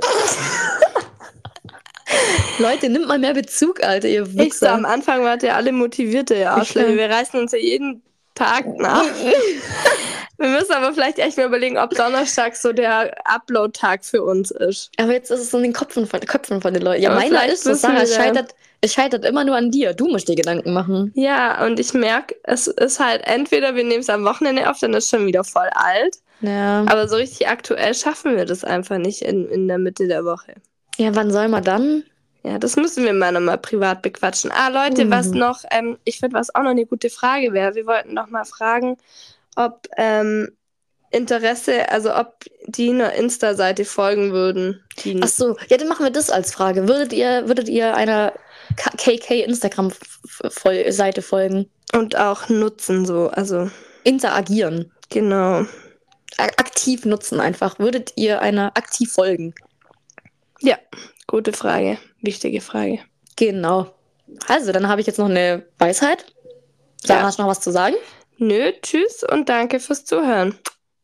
Leute, nimmt mal mehr Bezug, Alter, ihr Ich so, Wichser. am Anfang wart ihr alle motivierte, ihr Arschlöcher. Ja. Wir reißen uns ja jeden Tag nach. Wir müssen aber vielleicht echt mal überlegen, ob Donnerstag so der Upload-Tag für uns ist. Aber jetzt ist es so in den Köpfen von, Köpfen von den Leuten. Ja, Aber meiner vielleicht ist so, müssen Sarah, wir es da- scheitert, es scheitert immer nur an dir. Du musst dir Gedanken machen. Ja, und ich merke, es ist halt entweder wir nehmen es am Wochenende auf, dann ist es schon wieder voll alt. Ja. Aber so richtig aktuell schaffen wir das einfach nicht in, in der Mitte der Woche. Ja, wann soll man dann? Ja, das müssen wir mal nochmal privat bequatschen. Ah, Leute, Mhm. was noch, ähm, ich finde, was auch noch eine gute Frage wäre, wir wollten noch mal fragen, ob ähm, Interesse, also ob die einer Insta-Seite folgen würden. Die Ach so, ja, dann machen wir das als Frage. Würdet ihr, würdet ihr einer K K Instagram-Seite folgen? und auch nutzen so, also Interagieren. genau. A aktiv nutzen einfach. Würdet ihr einer aktiv folgen? Ja, gute Frage, wichtige Frage. Genau. Also, dann habe ich jetzt noch eine Weisheit. Sarah, Ja. hast du noch was zu sagen? Nö, tschüss und danke fürs Zuhören.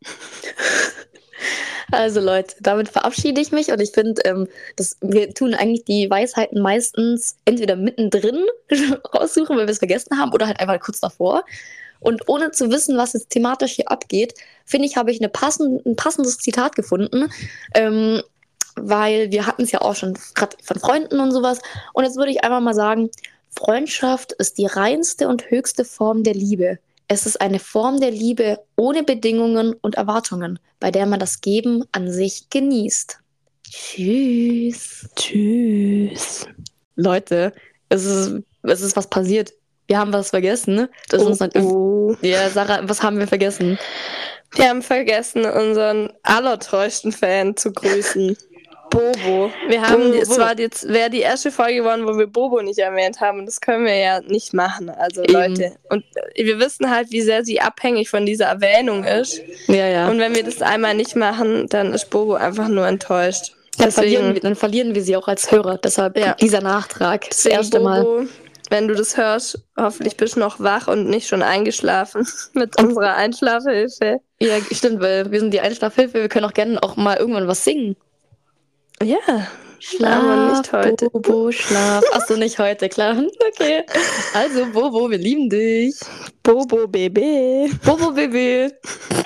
Also Leute, damit verabschiede ich mich und ich finde, ähm, dass wir tun eigentlich die Weisheiten meistens entweder mittendrin raussuchen, weil wir es vergessen haben, oder halt einfach kurz davor. Und ohne zu wissen, was jetzt thematisch hier abgeht, finde ich, habe ich eine passend, ein passendes Zitat gefunden, ähm, weil wir hatten es ja auch schon gerade von Freunden und sowas. Und jetzt würde ich einfach mal sagen, Freundschaft ist die reinste und höchste Form der Liebe. Es ist eine Form der Liebe ohne Bedingungen und Erwartungen, bei der man das Geben an sich genießt. Tschüss. Tschüss. Leute, es ist, es ist was passiert. Wir haben was vergessen. Ne? Das ist uns dann, oh. ja, Sarah, was haben wir vergessen? Wir haben vergessen, unseren allertreuesten Fan zu grüßen. Bobo. Wir haben, Bobo. es war jetzt, wäre die erste Folge geworden, wo wir Bobo nicht erwähnt haben. Und das können wir ja nicht machen. Also Eben. Leute. Und wir wissen halt, wie sehr sie abhängig von dieser Erwähnung ist. Ja, ja. Und wenn wir das einmal nicht machen, dann ist Bobo einfach nur enttäuscht. Dann verlieren, wir, dann verlieren wir sie auch als Hörer. Deshalb Ja. dieser Nachtrag. Das Deswegen, erste Bobo, Mal. wenn du das hörst, hoffentlich bist du noch wach und nicht schon eingeschlafen mit unserer Einschlafhilfe. Ja, stimmt, weil wir sind die Einschlafhilfe. Wir können auch gerne auch mal irgendwann was singen. Ja, Schlaf, aber nicht heute. Bobo, schlaf. Achso, nicht heute, klar. Okay. Also, Bobo, wir lieben dich. Bobo, Baby. Bobo, Baby.